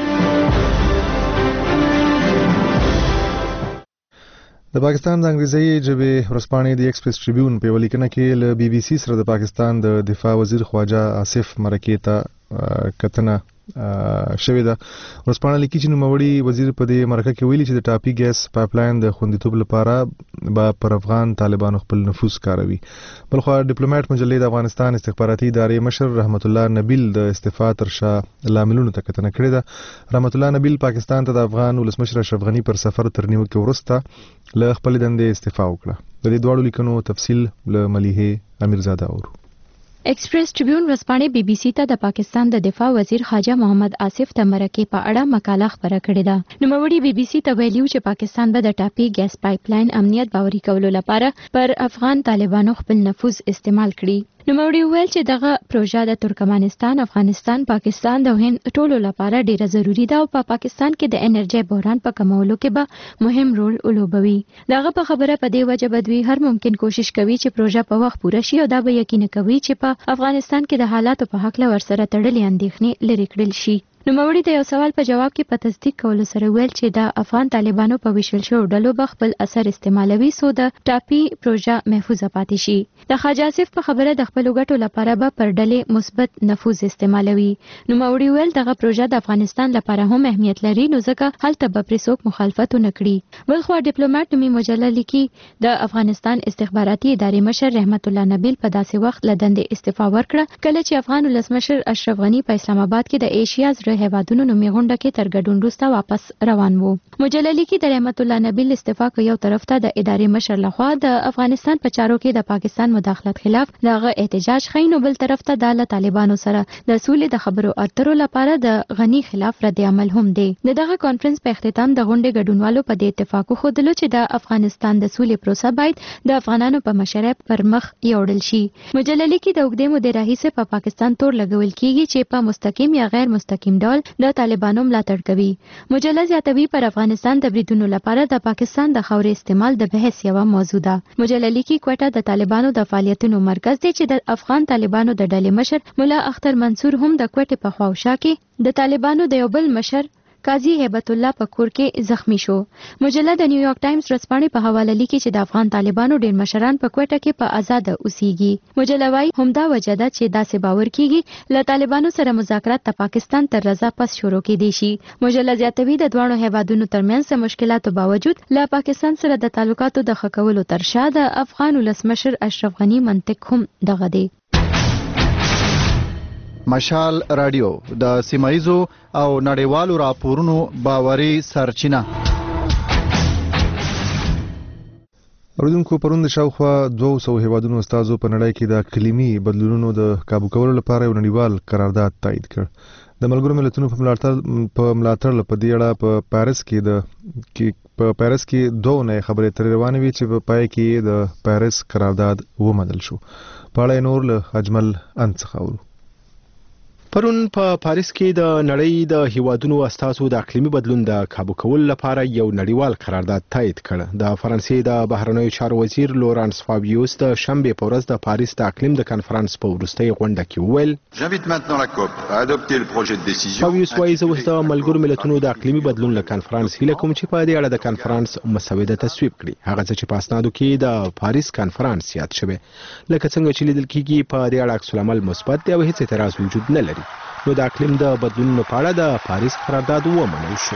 د پاکستان د انګریزي ژبې ورسپانې د ایکسپریس ټریبیون په ولیکنه کې له بي بي سي سره د پاکستان د دفاع وزیر خواجه آصف مرکې ته کتنه شوې ده. ورسپانه لیکي چې نوموړي وزیر په دې مرکه کې ویلي چې د ټاپي ګیس پایپلاین د خوندیتوب لپاره به پر افغان طالبانو خپل نفوذ کاروي. بلخو ډیپلوماټ مجلې د افغانستان استخباراتي ادارې مشر رحمت الله نبیل د استعفا تر شا لاملونو ته کتنه کړې ده. رحمت الله نبیل پاکستان ته د افغان ولسمشر اشرف غني پر سفر تر نیوکې وروسته له خپل دندې استعفا وکړه. د دې دواړو لیکنو تفصیل له ملیحه امیرزاده اورو. ایکسپریس ټریبیون ورځپاڼې بي بي سي ته د پاکستان د دفاع وزیر خواجه محمد آصف د مرکې په اړه مقاله خبره کړې ده. نوموړي بي بي سي ته ویلي چې پاکستان به د ټاپي ګیس پایپلاین امنیت باوري کولو لپاره پر افغان طالبانو خپل نفوذ استعمال کړي. نوموړي وویل چې دغه پروژه د ترکمنستان، افغانستان، پاکستان او هند ټولو لپاره ډیره ضروری ده او په پاکستان کې د انرژي بحران په کمولو کې به مهم رول ولوبوي. دغه په خبره په دې وجه به دوی هر ممکن کوشش کوي چې پروژه په وخت پوره شي او دا به یقیني کوي چې په افغانستان کې د حالاتو په هکله ورسره تړلې اندېښنې لرې کړل شي. نوموړي د یو سوال په جواب کې په تصدیق کولو سره ویل چې د افغان طالبانو په ویشل شویو ډلو به خپل اثر استعمالوي څو د ټاپي پروژه محفوظه پاتې شي. د خواجه آصف په خبره د خپلو ګټو لپاره به پر ډلې مثبت نفوذ استعمالوي. نوموړي ویل دغه پروژه د افغانستان لپاره هم اهمیت لري نو ځکه هلته به پرې څوک مخالفت ونه کړي. بلخوا ډیپلوماټ نومي مجله لیکي د افغانستان استخباراتي ادارې مشر رحمت الله نبیل په داسې وخت له دندې استعفا ورکړه کله چې افغان ولسمشر اشرف غني په اسلام آباد کې د ایشیا زړه هیوادونو نومي غونډه کې تر ګډون وروسته واپس روان وو. مجله لیکي د رحمت الله نبیل استعفا کو یو طرف ته د ادارې مشر لخوا د افغانستان په چارو کې د پاکستان مداخلت خلاف دغه احتجاج خي نو بل طرف ته د طالبانو سره د سولې د خبرو اترو لپاره د غني خلاف رد عمل هم دی. دغه کانفرنس په اختتام د غونډې ګډونوالو په دې اتفاق خوندلو چې د افغانستان د سولې پروسه باید د افغانانو په مشرۍ پر مخ یوړل شي. مجله لیکي د اوږدې مودې راهیسې په پاکستان تور لګول کیږي چې په مستقیم یا غیر مستقیم ډول د طالبانو ملاتړ کوي. مجله زیاتوي پر افغانستان د بریدونو لپاره د پاکستان د خاورې استعمال د بحث یوه موضوع ده. مجله لیکي کوټه د طالبانو د فعالیتونو مرکز دی چې د افغان طالبانو د ډلې مشر مولا اختر منصور هم د کوټې په خواوشا کې د طالبانو د یو بل مشر قاضي هیبت الله په کور کې زخمی شو. مجله د نیویارک ټایمز ورځپاڼې په حواله لیکي چې د افغان طالبانو ډیر مشران په کوټه کې په آزاد اوسېږي. مجله وايي همدا وجه ده چې داسې باور کیږي له طالبانو سره مذاکرات د پاکستان تر رضا پس شروع کېدی شي. مجله زیاتوي د دواړو هیوادونو ترمنځ مشکلاتو باوجود له پاکستان سره د تعلقاتو د ښه کولو تر شا د افغان ولسمشر اشرف غني منطق هم دغه دی. مشال رادیو د سیمایزو او نړیوالو راپورونو باوري سرچینه. اوریدونکو پرون د شاوخوا 200 هیوادونو استازو په نړۍ کې د اقلیمي بدلونونو د کابو کولو لپاره یو نړیوال قرارداد تایید کړ. د ملګرو ملتونو په ملاتړ په دې اړه په پاریس کې دوه نه خبرې تر روانې وي چې په پای کې د پاریس قرارداد ومنل شو. په اړه نور له اجمل انڅخاورو. پرون په پاریس کې د نړۍ د هیوادونو استازو د اقلیمي بدلون د کابو کولو لپاره یو نړیوال قرارداد تایید کړ. د فرانسې د بهرنیو چارو وزیر لورانس فابیوس د شنبه په ورځ د پاریس د اقلیم د کانفرنس په وروستۍ غونډه کې وویل فابیوس وایي زه اوس د ملګرو ملتونو د اقلیمي بدلون له کانفرنس هیله کوم چې په دې اړه د کانفرنس مسوده تصویب کړي. هغه څه چې په اسنادو کې د پاریس کانفرنس یاد شوی لکه څنګه چې لیدل کېږي په دې اړه عکس العمل مثبت دی او هیڅ اعتراض وجود نه لري. نو د اقلیم د بدلونونو په اړه د پاریس قرارداد ومنل شو.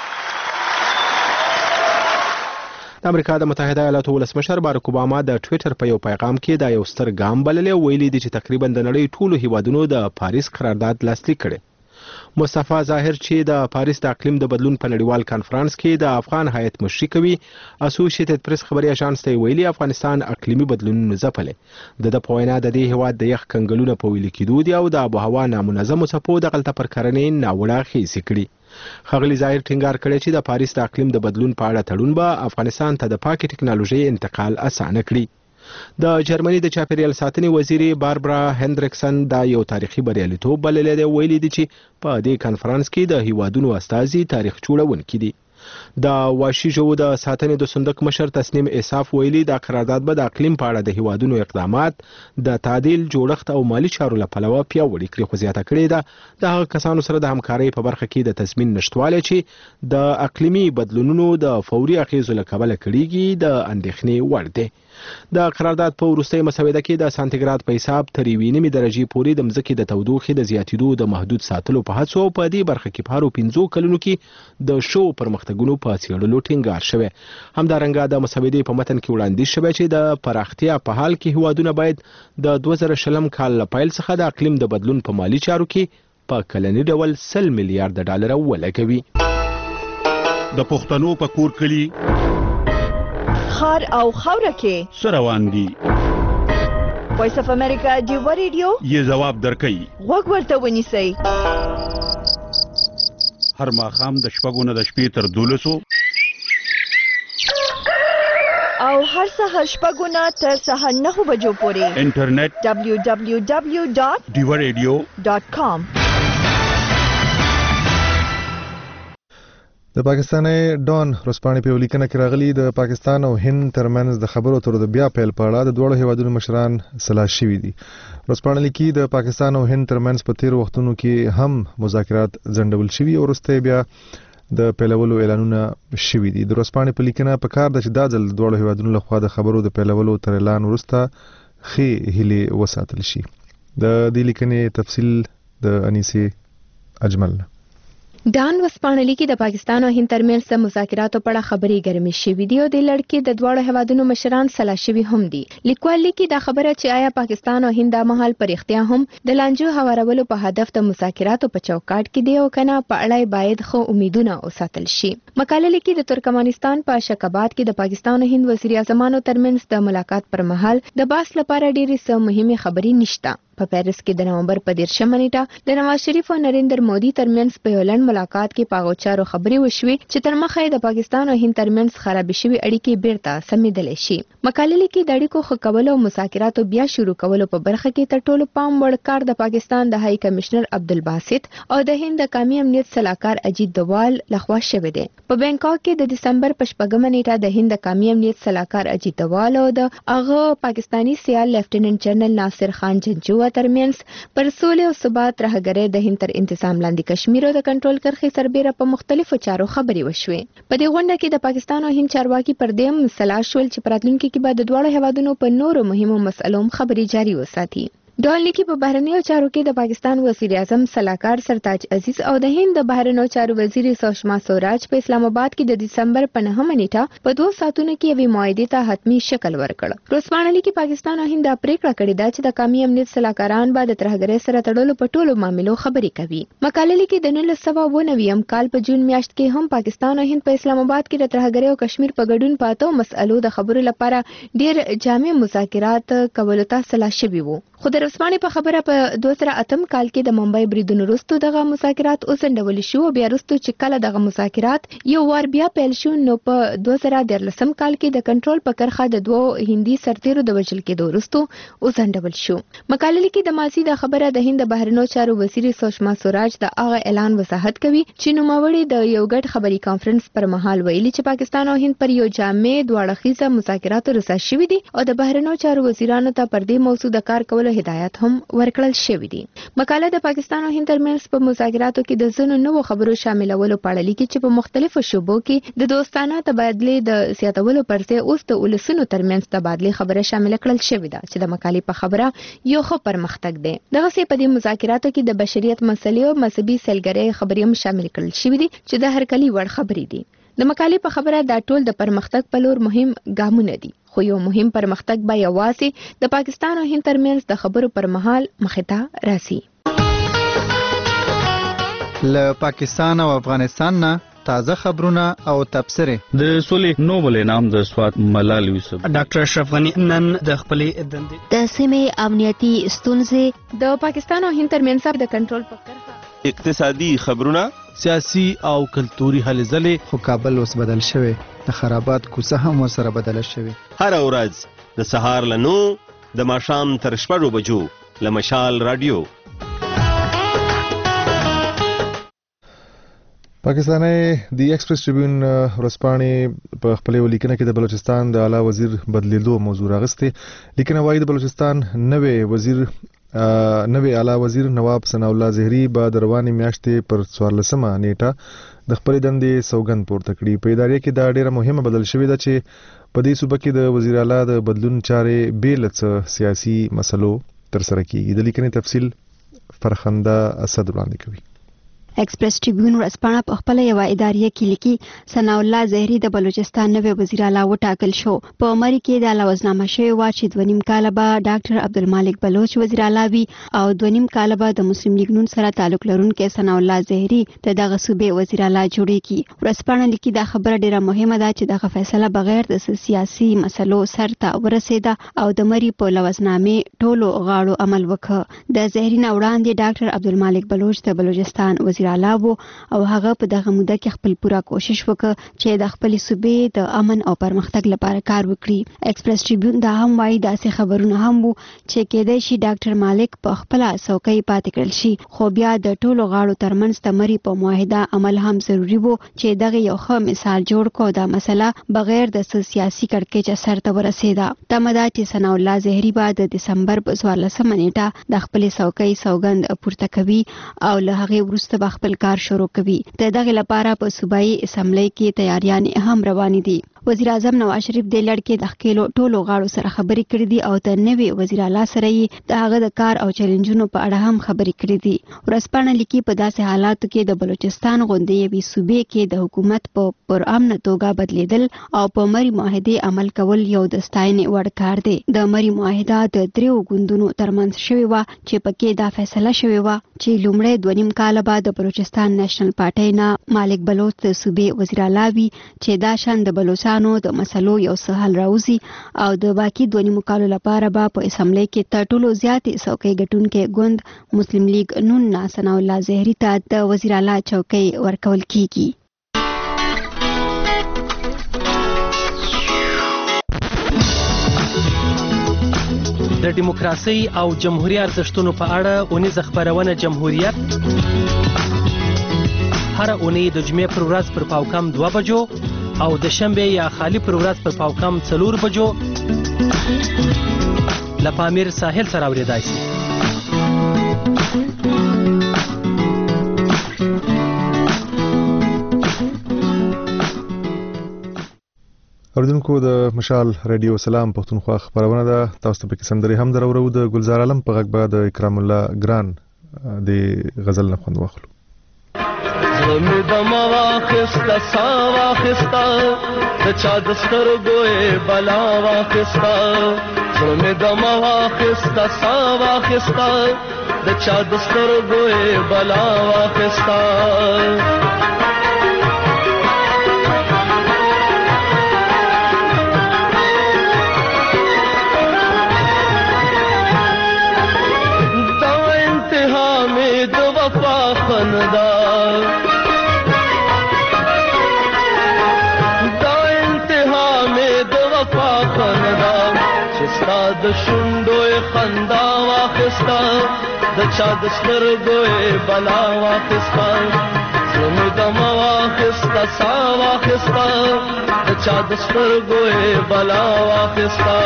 د امریکا د متحده ایالاتو ولسمشر باراک اوباما د ټوئیټر په یو پیغام کې دا یو ستر ګام بللی او ویلي دي چې تقریبا د نړۍ ټولو هیوادونو د پاریس قرارداد لاسلیک کړي. مصطفی ظاهر چې د پاریس د اقلیم د بدلون په نړیوال کانفرنس کې د افغان هیئت مشري کوي اسوسییټډ پریس خبري اژانس ته ویلي افغانستان اقلیمي بدلونونو ځپلي. د په وینا د دې هیواد د یخ کنګلونه په ویل کېدو دي او د آب و هوا نامنظمو څپو د غلطه پر کرنې ناوړه اغېزې کړي. ښاغلي ظاهر ټینګار کړی چې د پاریس د اقلیم د بدلون په اړه تړون به افغانستان ته د پاکې ټکنالوژۍ انتقال اسانه کړي. د جرمني د چاپیریال ساتنې وزیرې باربرا هندریکسن دا یو تاریخي بریالیتوب بللی دی. ویلي دي چې په دې کانفرنس کې د هیوادونو استازي تاریخ جوړونکي دي. د واشي ژوو د ساتنې د صندوق مشر تسنیم اساف ویلي دا قرارداد به د اقلیم په اړه د هیوادونو اقدامات د تعدیل جوړښت او مالی چارو له پلوه پیاوړي کړي. خو زیاته کړې ده د هغه کسانو سره د همکارۍ په برخه کې د تضمین نشتوالی چې د اقلیمي بدلونونو د فوري اغېزو له کبله کړيږي د اندېښنې وړ دی. د قرارداد په وروستۍ مسوده کې د سانتیګراد په حساب تر 1.5 درجې پورې د مځکې د تودوخې د زیاتېدو د محدود ساتلو په هڅو او په دې برخه کې په هرو 5 کلونو کې د شو پرمختګونو په څېړلو ټینګار شوی. همدارنګه د مسودې په متن کې وړاندیز شوی چې د پراختیا په حال کې هیوادونه باید د 2020 کال له پیل څخه د اقلیم د بدلون په مالی چارو کې په کلني ډول 100 میلیارډ ډالر ولګوي. د پښتنو په کور کلی خار او خوره کې سروان دي. وایس اف امریکا دیو ریډیو یې جواب درکړي. وګ ورته ونیسئ. هر ماښام د شپږو نه د شپې تر 12 او هر سهار 6 نه تر سهار 9 بجو پورې انټرنیټ www.diwaradio.com. د پاکستاني ډان رسپانې په ولیکنه کې راغلي د پاکستان او هند ترمنځ د خبرو تر د بیا پیل په اړه د دوه هیوادونو مشران سلا شوي دي. رسپانې لیکي د پاکستان او هند ترمنځ په تیر وختونو کې هم مذاکرات ځنډول شوي او وروسته بیا د پیلولو اعلانونه شوي دي. د رسپانې په لیکنه په کار د چې دا ځل دوه هیوادونو لخوا د خبرو د پیلولو تر اعلان وروسته خې هلي وساتل شي. د دې لیکنې تفصیل د انیسه اجمل. ډان وسپانلی کې د پاکستان او هند ترمنځ د مذاکراتو په اړه خبرې ګرمې شوې دي او د لړکې د دواړو هیوادونو مشران سلا شوي هم دي. لیکوال لیکي دا خبره چې آیا پاکستان او هند د مهال پر اختیا هم د لانجو هوارولو په هدف د مذاکراتو په چوکاټ کې دی او کنه په اړه باید خو امیدونه وساتل شي. مقاله لیکي د ترکمنستان په اشکاباد کې د پاکستان او هند وزیر اعظمانو ترمنځ د ملاقات پر مهال د باس لپاره ډېرې مهمه خبرې نشته. په پیرس کې د نومبر په 13 نیټه د نواز شریف او نریندر مودي ترمنځ په یولند ملاقات کې پاغو چارو خبرې وشوي چې تر مخه د پاکستان او هند ترمنځ خراب شوي اړیکې بیرته سمېدل شي. مقاله لیکي د اړیکو ښه کولو او مذاکراتو بیا شروع کولو په برخه کې تر ټولو پام وړ کار د پاکستان د هاي کمشنر عبدالباسط او د هند د قومي امنیت صلاحکار اجیت دوال لخوا شوی دی. په بانکاک کې د دسمبر په 4 نیټه د هند د قومي امنیت صلاحکار اجیت دوال او د هغه پاکستانی سیال لیفټیننټ جنرال ناصر خان جنجو ترمنځ پر سولې او ثبات راهګرۍ د هند تر انتظام لاندې کشمیر او د کنټرول کرښې سربېره په مختلفو چارو خبرې وشوې. په دې غونډه کې د پاکستان او هند چارواکي پر دې مسله شول چې په راتلونکي کې به د دواړو هیوادونو په نورو مهمو مسلو خبرې جاري وساتي. ډان لیکي په بهرنیو چارو کې د پاکستان وزیر اعظم سلاکار سرتاج عزیز او د هند د بهرنیو چارو وزیر سشما سوراج په اسلام آباد کې د دسمبر په 9 نیټه په 2 ساعتونو کې یوې معاهدې ته حتمی شکل ورکړ. رسپانه لیکي پاکستان او هند د پریکړه کړې ده چې د قومي امنیت سلاکاران به د ترهګرۍ سره تړلو په ټولو معاملو خبرې کوي. مقاله لیکي د 1999 کال په جون میاشت کې هم پاکستان او هند په اسلام آباد کې د ترهګرۍ او کشمیر په ګډون پاتو مسألو د خبرو لپاره ډېر جامع مذاکرات کولو ته سلا شوي وو. خو د رسپانې په خبره په 2008 کال کې د ممبئی بریدونو وروسته دغه مذاکرات وسنډول شو او بیا وروسته چې کله دغه مذاکرات یو وار بیا پیل شو نو په 2013 کال کې د کنټرول په کرخه د دوه هندي سرتیرو د وژل کېدو وروسته وسنډول شو. مقاله لیکي د ماضي د خبره د هند د بهرنیو چارو وزیر سشما سوراج د هغه اعلان وضاحت کوي چې نوموړي د یو ګډ خبري کانفرنس پر مهال ویلي چې پاکستان او هند پر یو جامع دواړخیزه مذاکراتو رسا شوي دي او د بهرنیو چارو وزیرانو ته پر دې موضوع د کار کولو هدایت هم ورکړل شوی دی. مقاله د پاکستان او هند ترمنځ په مذاکراتو کې د ځینو نوو خبرو شاملولو په اړه لیکي چې په مختلفو شوبو کې د دوستانه تبادلې د زیاتولو پر ځای اوس د ولسونو ترمنځ تبادلې خبره شامل کړل شوې ده چې د مقالې په خبره یو ښه پرمختګ دی. دغه څه په دې مذاکراتو کې د بشریت مسلې او مذهبي سیلګرۍ خبرې هم شامل کړل شوې دي چې د هرکلي وړ خبرې دي. د مقالې په خبره دا ټول د پرمختګ په لور مهم ګامونه دي خو یو مهم پرمختګ به یوازې د پاکستان او هند ترمنځ د خبرو پر مهال مخې ته راځي. له پاکستان او افغانستان نه تازه خبرونه او تبصره. د سولې نوبل انعام د سواد ملال یوسف ډاکټر اشرف غنی نن د خپلې دندې د سیمې امنیتي ستونزې د پاکستان او هند ترمنځ د کنټرول په کرښه اقتصادي خبرونه سیاسي او کلتوري هلې ځلې. خو کابل اوس بدل شوی د خرابات کوڅه هم ورسره بدله شوې. هر ورځ د سهار له 9 د ماښام تر 6 بجو له مشال رادیو. پاکستاني دی ایکسپریس ټریبیون ورځپاڼې په خپل لیکنه کې د بلوچستان د اعلی وزیر بدلیدو موضوع راغسته. لیکنه وايي د بلوچستان نوې اعلی وزیر نواب ثناء الله زهري به د روانې میاشتې پر 14 نیټه د خپل دندې سوګند پورته کړي. په ادارې کې دا ډیره مهمه بدل شوې ده چې په دې صوبه کې د وزیر اعلی د بدلون چارې بیل څه سیاسي مسلو تر سره کیږي. د لیکنې تفصیل فرخنده اسد وړاندې کوي. ایکسپریس ټریبیون ورځپاڼه په خپل یو اداریه کې لیکي ثناء الله زهري د بلوچستان نوې وزیر اعلی وټاکل شو. په عمر کې د لوزنامه شوی و چې 2.5 کال به ډاکټر عبدالمالک بلوچ وزیر اعلی وي او 2.5 کال به د مسلم لیگ نون سره تعلق لرونکي ثناء الله زهري د دغه صوبې وزیر اعلی جوړیږي. ورځپاڼه لیکي دا خبره ډیره مهمه ده چې دغه فیصله بغیر د سیاسي مسلو سر ته ورسېده او د مری په لوزنامه ټولو غاړو عمل وکړ. د زهري نه وړاندې ډاکټر عبدالمالک بلوچ د بلوچستان وزیر اعلی وو او هغه په دغه موده کې خپل پوره کوشش وکړ چې د خپل صوبې د امن او پرمختګ لپاره کار وکړي. ایکسپریس ټریبیون دا هم وایي داسې خبرونه هم وو چې کېدای شي ډاکټر مالک په خپل څوکۍ پاتې کړل شي، خو بیا د ټولو غاړو ترمنځ تمري په معاهده عمل هم ضروری وو چې دغه یو ښه مثال جوړ کو. دا مسله بغیر د سیاسي کړکېچ سر ته ورسېده. تمه ده چې ثناء الله زهري به د دسمبر په 14 نیټه د خپل څوکۍ سوګند پورته کوي او له هغې وروسته به خپل کار شروع کوي. د دغه لپاره په صوبایي اسمبلی کې تیاریان هم روانې دي. وزیر اعظم نواز شریف د لړ کې د خپل ټولو غاړو سره خبرې کړې دي او د نوي وزیر اعلی سره یې د هغه د کار او چیلنجونو په اړه هم خبرې کړې دي. ورځپاڼه لیکي په داسې حالاتو کې د بلوچستان غوندې یوې صوبې کې د حکومت په پرامن توګه بدلیدل او په مری معاهده عمل کول یو د ستاینې وړ کار دی. د مری معاهده د دریو ګوندونو ترمنځ شوې وه چې پکې دا فیصله شوې وه چې لومړی 2.5 کال بعد د بلوچستان نېشنل پارټۍ نه مالک بلوچ د صوبې وزیر اعلی وي چې دا شان د بلوچستان د مسلو یو څه حل راوځي او د باقي 2.5 کالو لپاره به په اسمبلی کې تر ټولو زیاتې څوکۍ ګټونکي ګوند مسلم لیگ نون ثناء الله زهري ته د وزیر اعلی چوکۍ ورکول کیږي. د دیموکراسي او جمهوریت ارزښتونو په اړه اونیزه خبرونه جمهوریت هر اونۍ د جمعې پر ورځ پر پاوکم 2 بجو او د شنبه یا خالی پر ورځ پر پاوکم 4 بجو له پامیر ساحل سره اوریدای شي. اوریدونکو د مشال رادیو سلام پښتونخوا خبرونه ده. تاسو ته په سندري هم درورو د ګلزار عالم په غږ به د اکرام الله ګران د غزل نه خوند واخلو. زمي د مواخستا سا واخستا د چا د سترګوې بلا واخستا زمي د مواخستا سا واخستا د چا د سترګوې بلا واخستا دا انتها مې د وفا خندا د شونډوې خندا واخستا د چا د سترګوې بلا واخستا زمي د مواخستا سا واخستا د چا د سترګوې بلا واخستا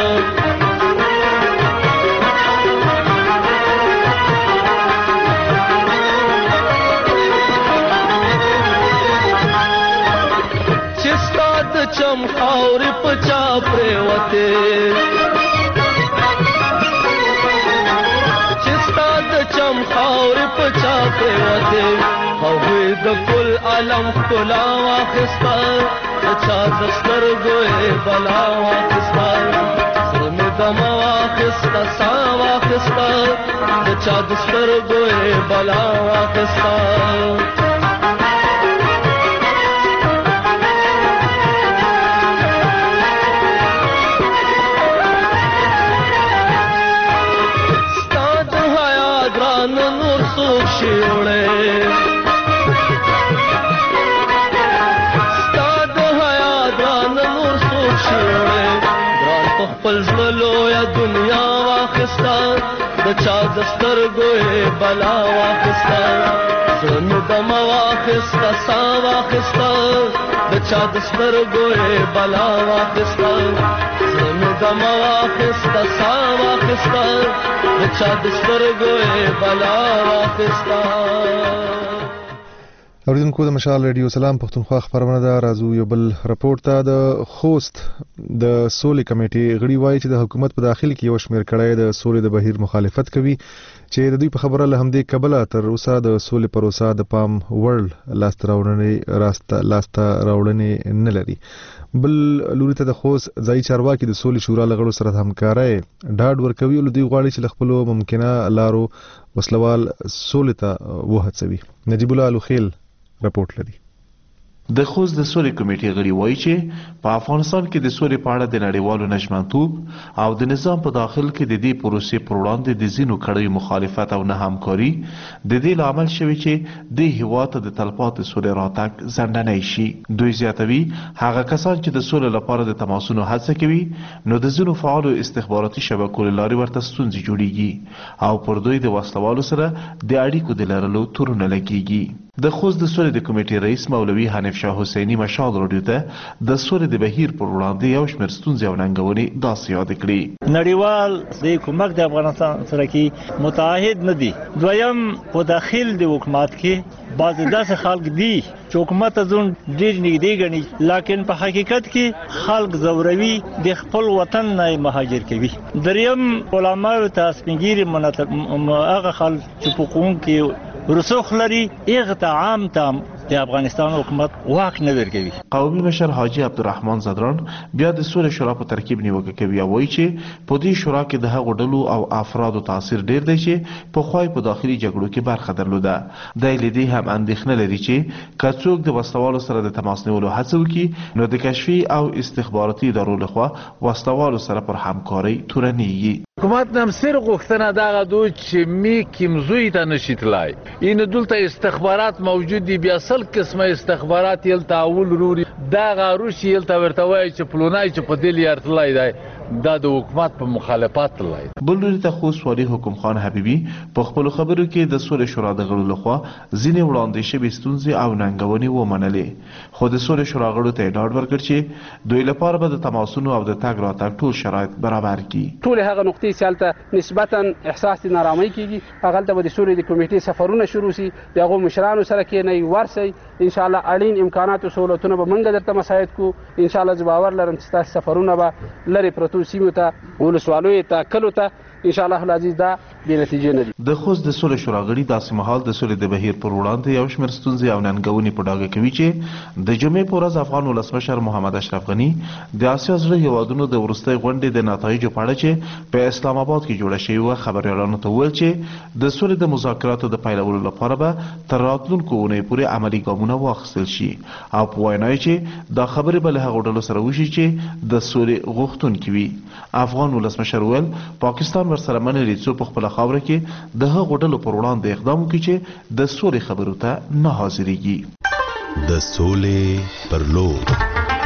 چې ستا د چم خاورې په چا پرېوتې چم خاورې په چا پرېوتې هغوی د کل عالم ښکلا واخستا د چا د سترګوې بلا واخستا زړه مې دم واخستا سا واخستا د چا د سترګوې بلا واخستا خپل زلو یا دنیا واخستا د چا د سترګوې بلا واخستا زمي د مواخستا سا واخستا د چا د سترګوې بلا واخستا زمي د مواخستا سا واخستا د چا د سترګوې بلا واخستا. اوریدونکو د مشال رادیو سلام پښتونخوا خبرونه ده. راځو یو بل راپورټ ته. د خوست د سولې کمیټې غړي وایي چې د حکومت په داخل کې یو شمېر کړای د سولې د بهیر مخالفت کوي چې د دوی په خبره له همدې کبله تر اوسه د سولې پروسه د پام وړ لاسته راوړنې نه لري. بل لوري ته د خوست ځایي چارواکي د سولې شورا له غړو سره همکارۍ ډاډ ورکوي او دوی غواړي چې له خپلو ممکنه لارو وسلوال سولې ته وهڅوي. نجیب الله الخیل رپورټ لري. د خوست د سولې کمیټې غړي وایي چې په افغانستان کې د سولې په اړه د نړیوالو نشمنتوب او د نظام په داخل کې د دې پروسې پر وړاندې د ځینو کړیو مخالفت او نه همکاري د دې لامل شوی چې د هیواد ته د تلپاتې سولې راتګ ځنډنی شي. دوی زیاتوي هغه کسان چې د سولې لپاره د تماسونو هڅه کوي نو د ځینو فعالو استخباراتي شبکو له لارې ورته ستونزې جوړیږي او پر دوی د وسلوالو سره د اړیکو د لرلو تورونه لګیږي. د خوست د سولې د کمیټې رئیس مولوي حنیف شاه حسیني مشال راډیو ته د سولې د بهیر پر وړاندې یو شمېر ستونزې او ننګونې داسې یاد کړي. نړیوال د کومک د افغانستان سره کې متعهد نه دي. دویم په داخل د حکومت کې بعض داسې خلک دي چې حکومت ته ځون ډېر نږدې ګڼي لیکن په حقیقت کې خلک زوروي د خپل وطن نه مهاجر کوي. دریم علماو ته سپینګیري هغه خلک چې په قوم کې رسوخ لري هغه ته عام تام د افغانستان حکومت واک نه ورکوي. قومي مشر حاجی عبدالرحمن زدران بیا د سولې شورا په ترکیب نیوکه کوي او وایي چې په دې شورا کې د هغو ډلو او افرادو تاثیر ډیر دی چې پخوا په داخلي جګړو کې برخه درلوده. دی له دې هم اندېښنه لري چې که څوک د وسلوالو سره د تماس نیولو هڅه وکړي نو د کشفي او استخباراتي ادارو لخوا وسلوالو سره پر همکارۍ تورنېږي. حکومت نم سر غوښتنه دغه دوی چې می کمزوی ته نشي تلای. این دلته استخبارات موجود دي بیا سل قسمه استخبارات یل تعاون روري دغه روشي یل ته ورته وایي چې پلونای چې په دل یارتلای دی دا د حکومت په مخالفت تلای. بل لوري ته خوست والي حکم خان حبیبي په خپلو خبرو کې د سولې شورا د غړو لخوا ځینې وړاندې شوي ستونزې او ننګونې ومنلې خو د سولې شورا غړو ته یې ډاډ ورکړ چې دوی لپاره به د تماسونو او د تګ راتګ ټول شرایط برابر کړي. ټول هغه نقطې چې هلته نسبتا احساس د نارامۍ کېږي هغلته به د سولې د کمیټې سفرونه شروع سي د هغو مشرانو سره کېنئ ورسئ انشاءالله اړین امکانات او سهولتونه به موږ درته مساعد کړو. انشاءالله زه باور لرم چې ستاسو سفرونه به لرې پرتو سیمو ته ولسوالیو ته کلو ته انشاءالله العزیز دا بې نتیجې نه دي. د خوست د سولې شورا غړي داسې مهال د سولې د بهیر پر وړاندې یو شمېر ستونزې او ننګونې په ډاګه کوي چې د جمعې په ورځ افغان ولسمشر محمد اشرف غني د اسیا زړه هیوادونو د وروستۍ غونډې د نتایجو په اړه چې په اسلام آباد کې جوړه شوې وه خبریالانو ته وویل چې د سولې د مذاکراتو د پیلولو لپاره به تر راتلونکو اونۍ پورې عملي ګامونه واخیستل شي او په وینا یې چې دا خبرې به له هغو ډلو سره وشي چې د سولې غوښتونکي وي. افغان ولسمشر وویل پاکستان ورسره منلي څو په خپله خاوره کې د هغو ډلو پر وړاندې اقدام وکړي چې د سولې خبرو ته نه حاضرېږي. د سولې پر لور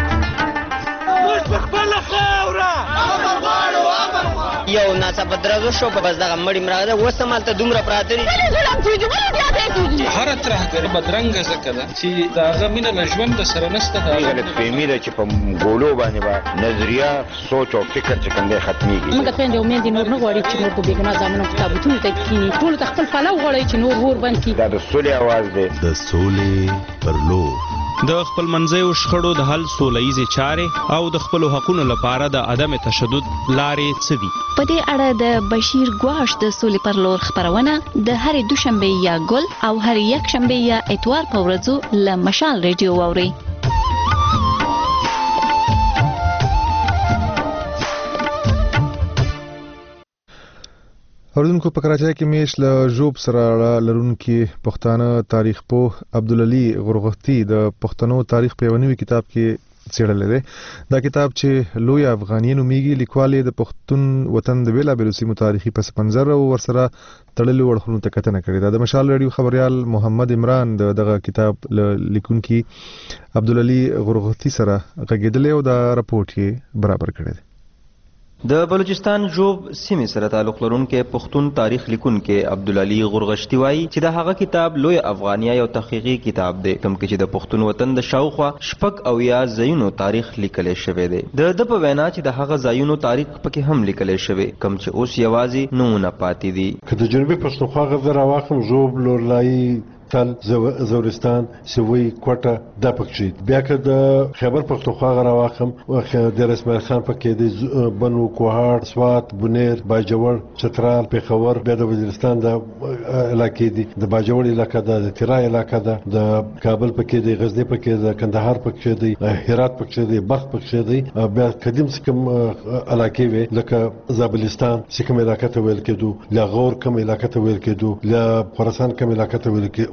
یو ناڅاپه درغه شو په بس دغه مړی مراغه اوس هم هلته دومره پراته دي هره ترهګري بدرنګه ځکه ده چې د هغه مینه له ژونده سره نشته. غلطفهمي ده چې په ګولو باندې به نظریه سوچ او فکر چې کوم دی ختمېږي. موږ خویندې او میندې نور نه غواړي چې نور په بېګناه زامنو په تابوتونو ته کښېني. ټولو ته خپل پلو غواړي چې نور اور بند کړي. دا د سولې اواز دی. د سولې پر لور د خپلمنځیو شخړو د حل سوله ییزې چارې او د خپلو حقونو لپاره د عدم تشدد لارې څه دي؟ په دې اړه د بشیر ګواش د سولې پر لور خپرونه د هرې دوشنبې یا ګل او هرې یکشنبې یا اتوار په ورځو له مشال ریډیو واورئ. اوریدونکو په کراچۍ کې میش له ژوب سره لرونکي پښتانه تاریخ پوه عبدالعلي غرغښتي د پښتنو تاریخ په یو نوي کتاب کې څېړلی دی. دا کتاب چې لوی افغاني نومیږي لیکوال یې د پښتون وطن د بېلابېلو سیمو تاریخي پس منظر او ورسره تړلو اړخونو ته کتنه کړې ده. د مشال راډیو خبریال محمد عمران دغه کتاب لیکونکي عبدالعلي غرغښتي سره غږېدلی او دا رپورټ یې برابر کړی دی. د بلوچستان ژوب سیمې سره تعلق لرونکي پښتون تاریخ لیکونکي عبدالعلي غرغښتي وایي چې د هغه کتاب لوی افغانیه یو تحقیقي کتاب دی کوم کې چې د پښتون وطن د شاوخوا شپږ اویا ځایونو تاریخ لیکلی شوی دی. د په وینا چې د هغه ځایونو تاریخ پکې هم لیکلی شوی کوم چې اوس یوازې نومونه پاتې دي. که د جنوبي پښتونخوا غزه راواخلم ژوب لورلایي تل زورستان سوی کوټه دا پکې بیا که د خیبر پښتونخوا راواخم د اسماعیل خان پکې د بنو کوهاټ سوات بنیر باجوړ چترال پیښور بیا د وزیرستان د علاقې دي د باجوړ علاقې د تیرا علاقې ده د کابل پکې د غزنی پکې د کندهار پکې د هرات پکې د بلخ پکې د بیا قدیم سکم علاقې وي لکه زابلستان سکم علاقې ته ویل کېدو لاغور کم علاقې ته ویل کېدو لا خراسان کم علاقې ته ویل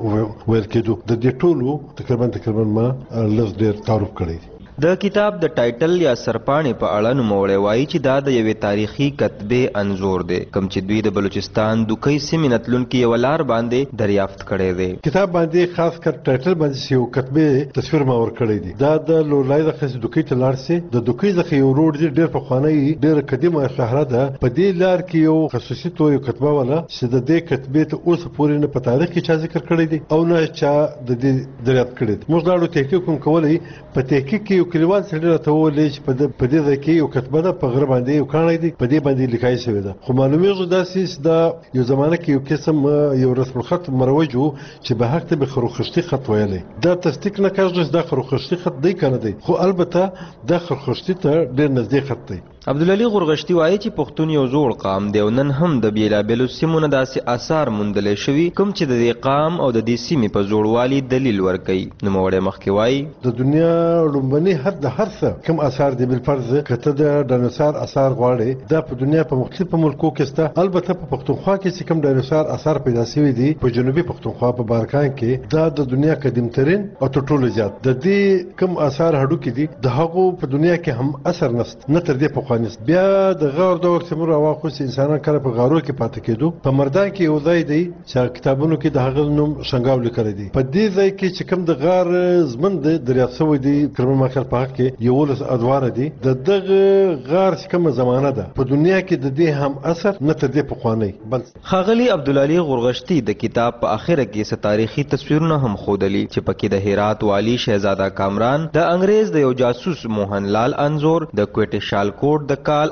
ویل کېدو. د دې ټولو تقریبا ما لږ ډېر تعارف کړی دی. د کتاب د ټایټل یا سرپاڼې په اړه نوموړی وایي چې دا د یوې تاریخي کتبې انځور دی کوم چې دوی د بلوچستان دوکۍ سیمې نه تلونکي یوه لار باندې دریافت کړی دی. کتاب باندې خاص کر ټایټل باندې یو کتبې تصویر ما ورکړی دی. دا د لورلای څخه دوکۍ ته لاړ سي. د دوکۍ څخه یو روډ دی ډېر پخوانی ډېر قدیمه شهر ده. په دې لار کې یو خصوصي یو کتبه ولا چې د دې کتبې ته اوس پورې نه په تاریخ کې چا ذکر کړی دی او نه چا د دې دریافت کړی دی. موږ دا تحقیق کوم کولای په تحقیق کې کلیوال سړي راته وویل چې په دې ځای کې یو کتبه ده په غره باندې یو کاڼی دی په دې باندې لیکل شوی ده. خو معلومیږي داسې دا یو زمانه کې یو قسم یو رسم الخط مروج و چې به حق ته به خروخشتي خط ویلی. دا تصدیق نه کېږي دا خروخشتي خط دی کنه دی خو البته دا خروخشتي ته ډېر نږدې خط دی. عبدالعلي غورغشتي وایي چې پښتون یو زوړ قام دی او نن هم د بیلابیلو سیمو نه داسې آثار موندلی شوي کوم چې د دې قام او د دې سیمې په زوړوالي دلیل ورکوي. نوموړی مخکې وایي د دنیا لومبني حد د هر څه کوم آثار دی بالفرض که ته د ډاینوسار آثار غواړې دا په دنیا په مختلفو ملکو کې شته. البته په پښتونخوا کې چې کوم ډاینوسار آثار پیدا شوي دي په جنوبي پښتونخوا په بارکان کې دا د دنیا قدیمترین او تر ټولو زیات د دې کوم آثار هډوکي دي د هغو په دنیا کې هم اثر نشته نه تر دې پخواني. بیا د غار دور چې موږ راواخوس انسانان کله په غارو کې پاتې کېدو. په مردان کې یو ځای دی چې کتابونو کې د هغه نوم شنګاو لیکلی دی. په دې ځای کې چې کوم د غار زمن دی دریافت شوی دی تقریبا ما خیال په حق کې 11 ادواره دي. د دغه غار چې کومه زمانه ده په دنیا کې د دې هم اثر نه تر دې پخوانی. بل ښاغلي عبدالعلي غورغشتي د کتاب په اخره کې څه تاریخي تصویرونه هم ښودلي چې پکې د هرات والي شهزاده کامران د انګریز د یو جاسوس موهن لال انځور د کوټې شالکوټ د کال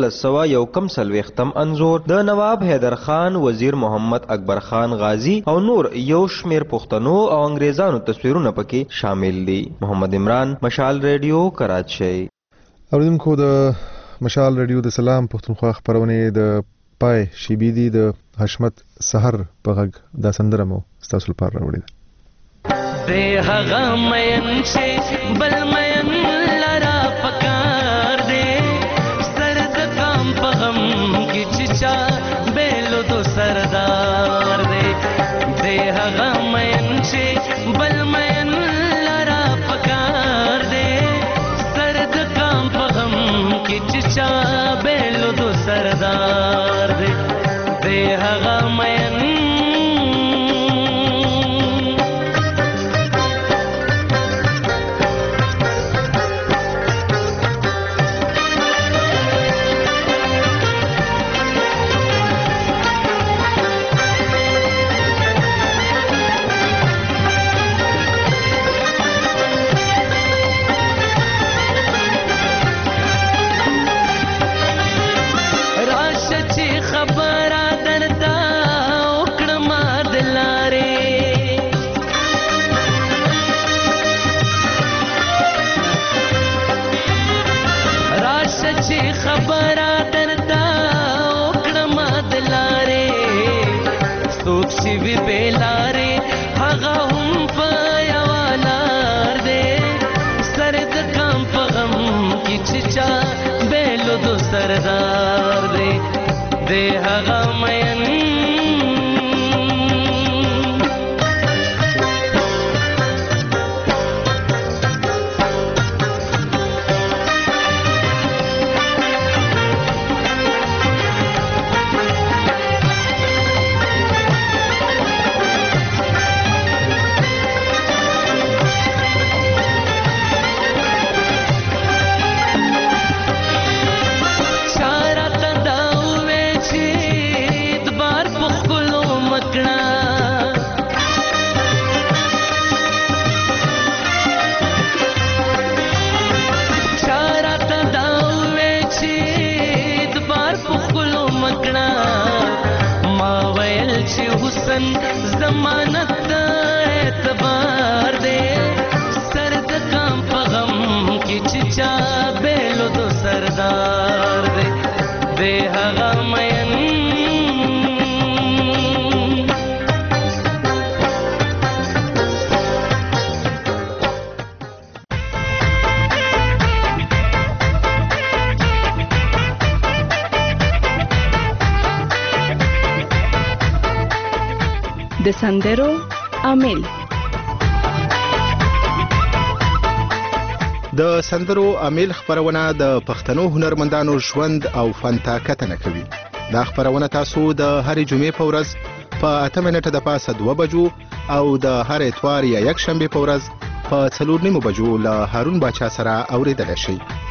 1891 انځور د نواب حیدر خان وزیر محمد اکبر خان غازی او نور یو شمیر پښتنو او انګریزانو تصویرونه پکې شامل دي. محمد عمران مشال ریډیو کراچۍ. اوریدونکو د مشال ریډیو د سلام پښتونخوا خبرونه د پای شیبی دي د حشمت سحر په غږ دا سندره مو ستاسو لپاره راوړې ده. به هغه مین چې بل مین لرا پکار دے سرد کام پغم کی چچا بیلو تو سردار دے دے هغه مین چې بل مین لرا پکار دے سرد کام پغم کی چچا بیلو تو سردار دے دے هغه مین سردار دے دے هغه مین ضمانت اعتبار دے سرد کام پغم کی چچا بیلو دو سردار دے دے هغه مین د سندرو امیل. د سندرو امیل خبرونه د پښتنو هنرمندانو ژوند او فن ته کتنه کوي. دا خبرونه تاسو د هرې جمعې په ورځ په 8 منټه د پاسه 2 بجو او د هر اتوار یا یک شنبه په ورځ په 4:30 بجو له هارون باچا سره اوریدل شي.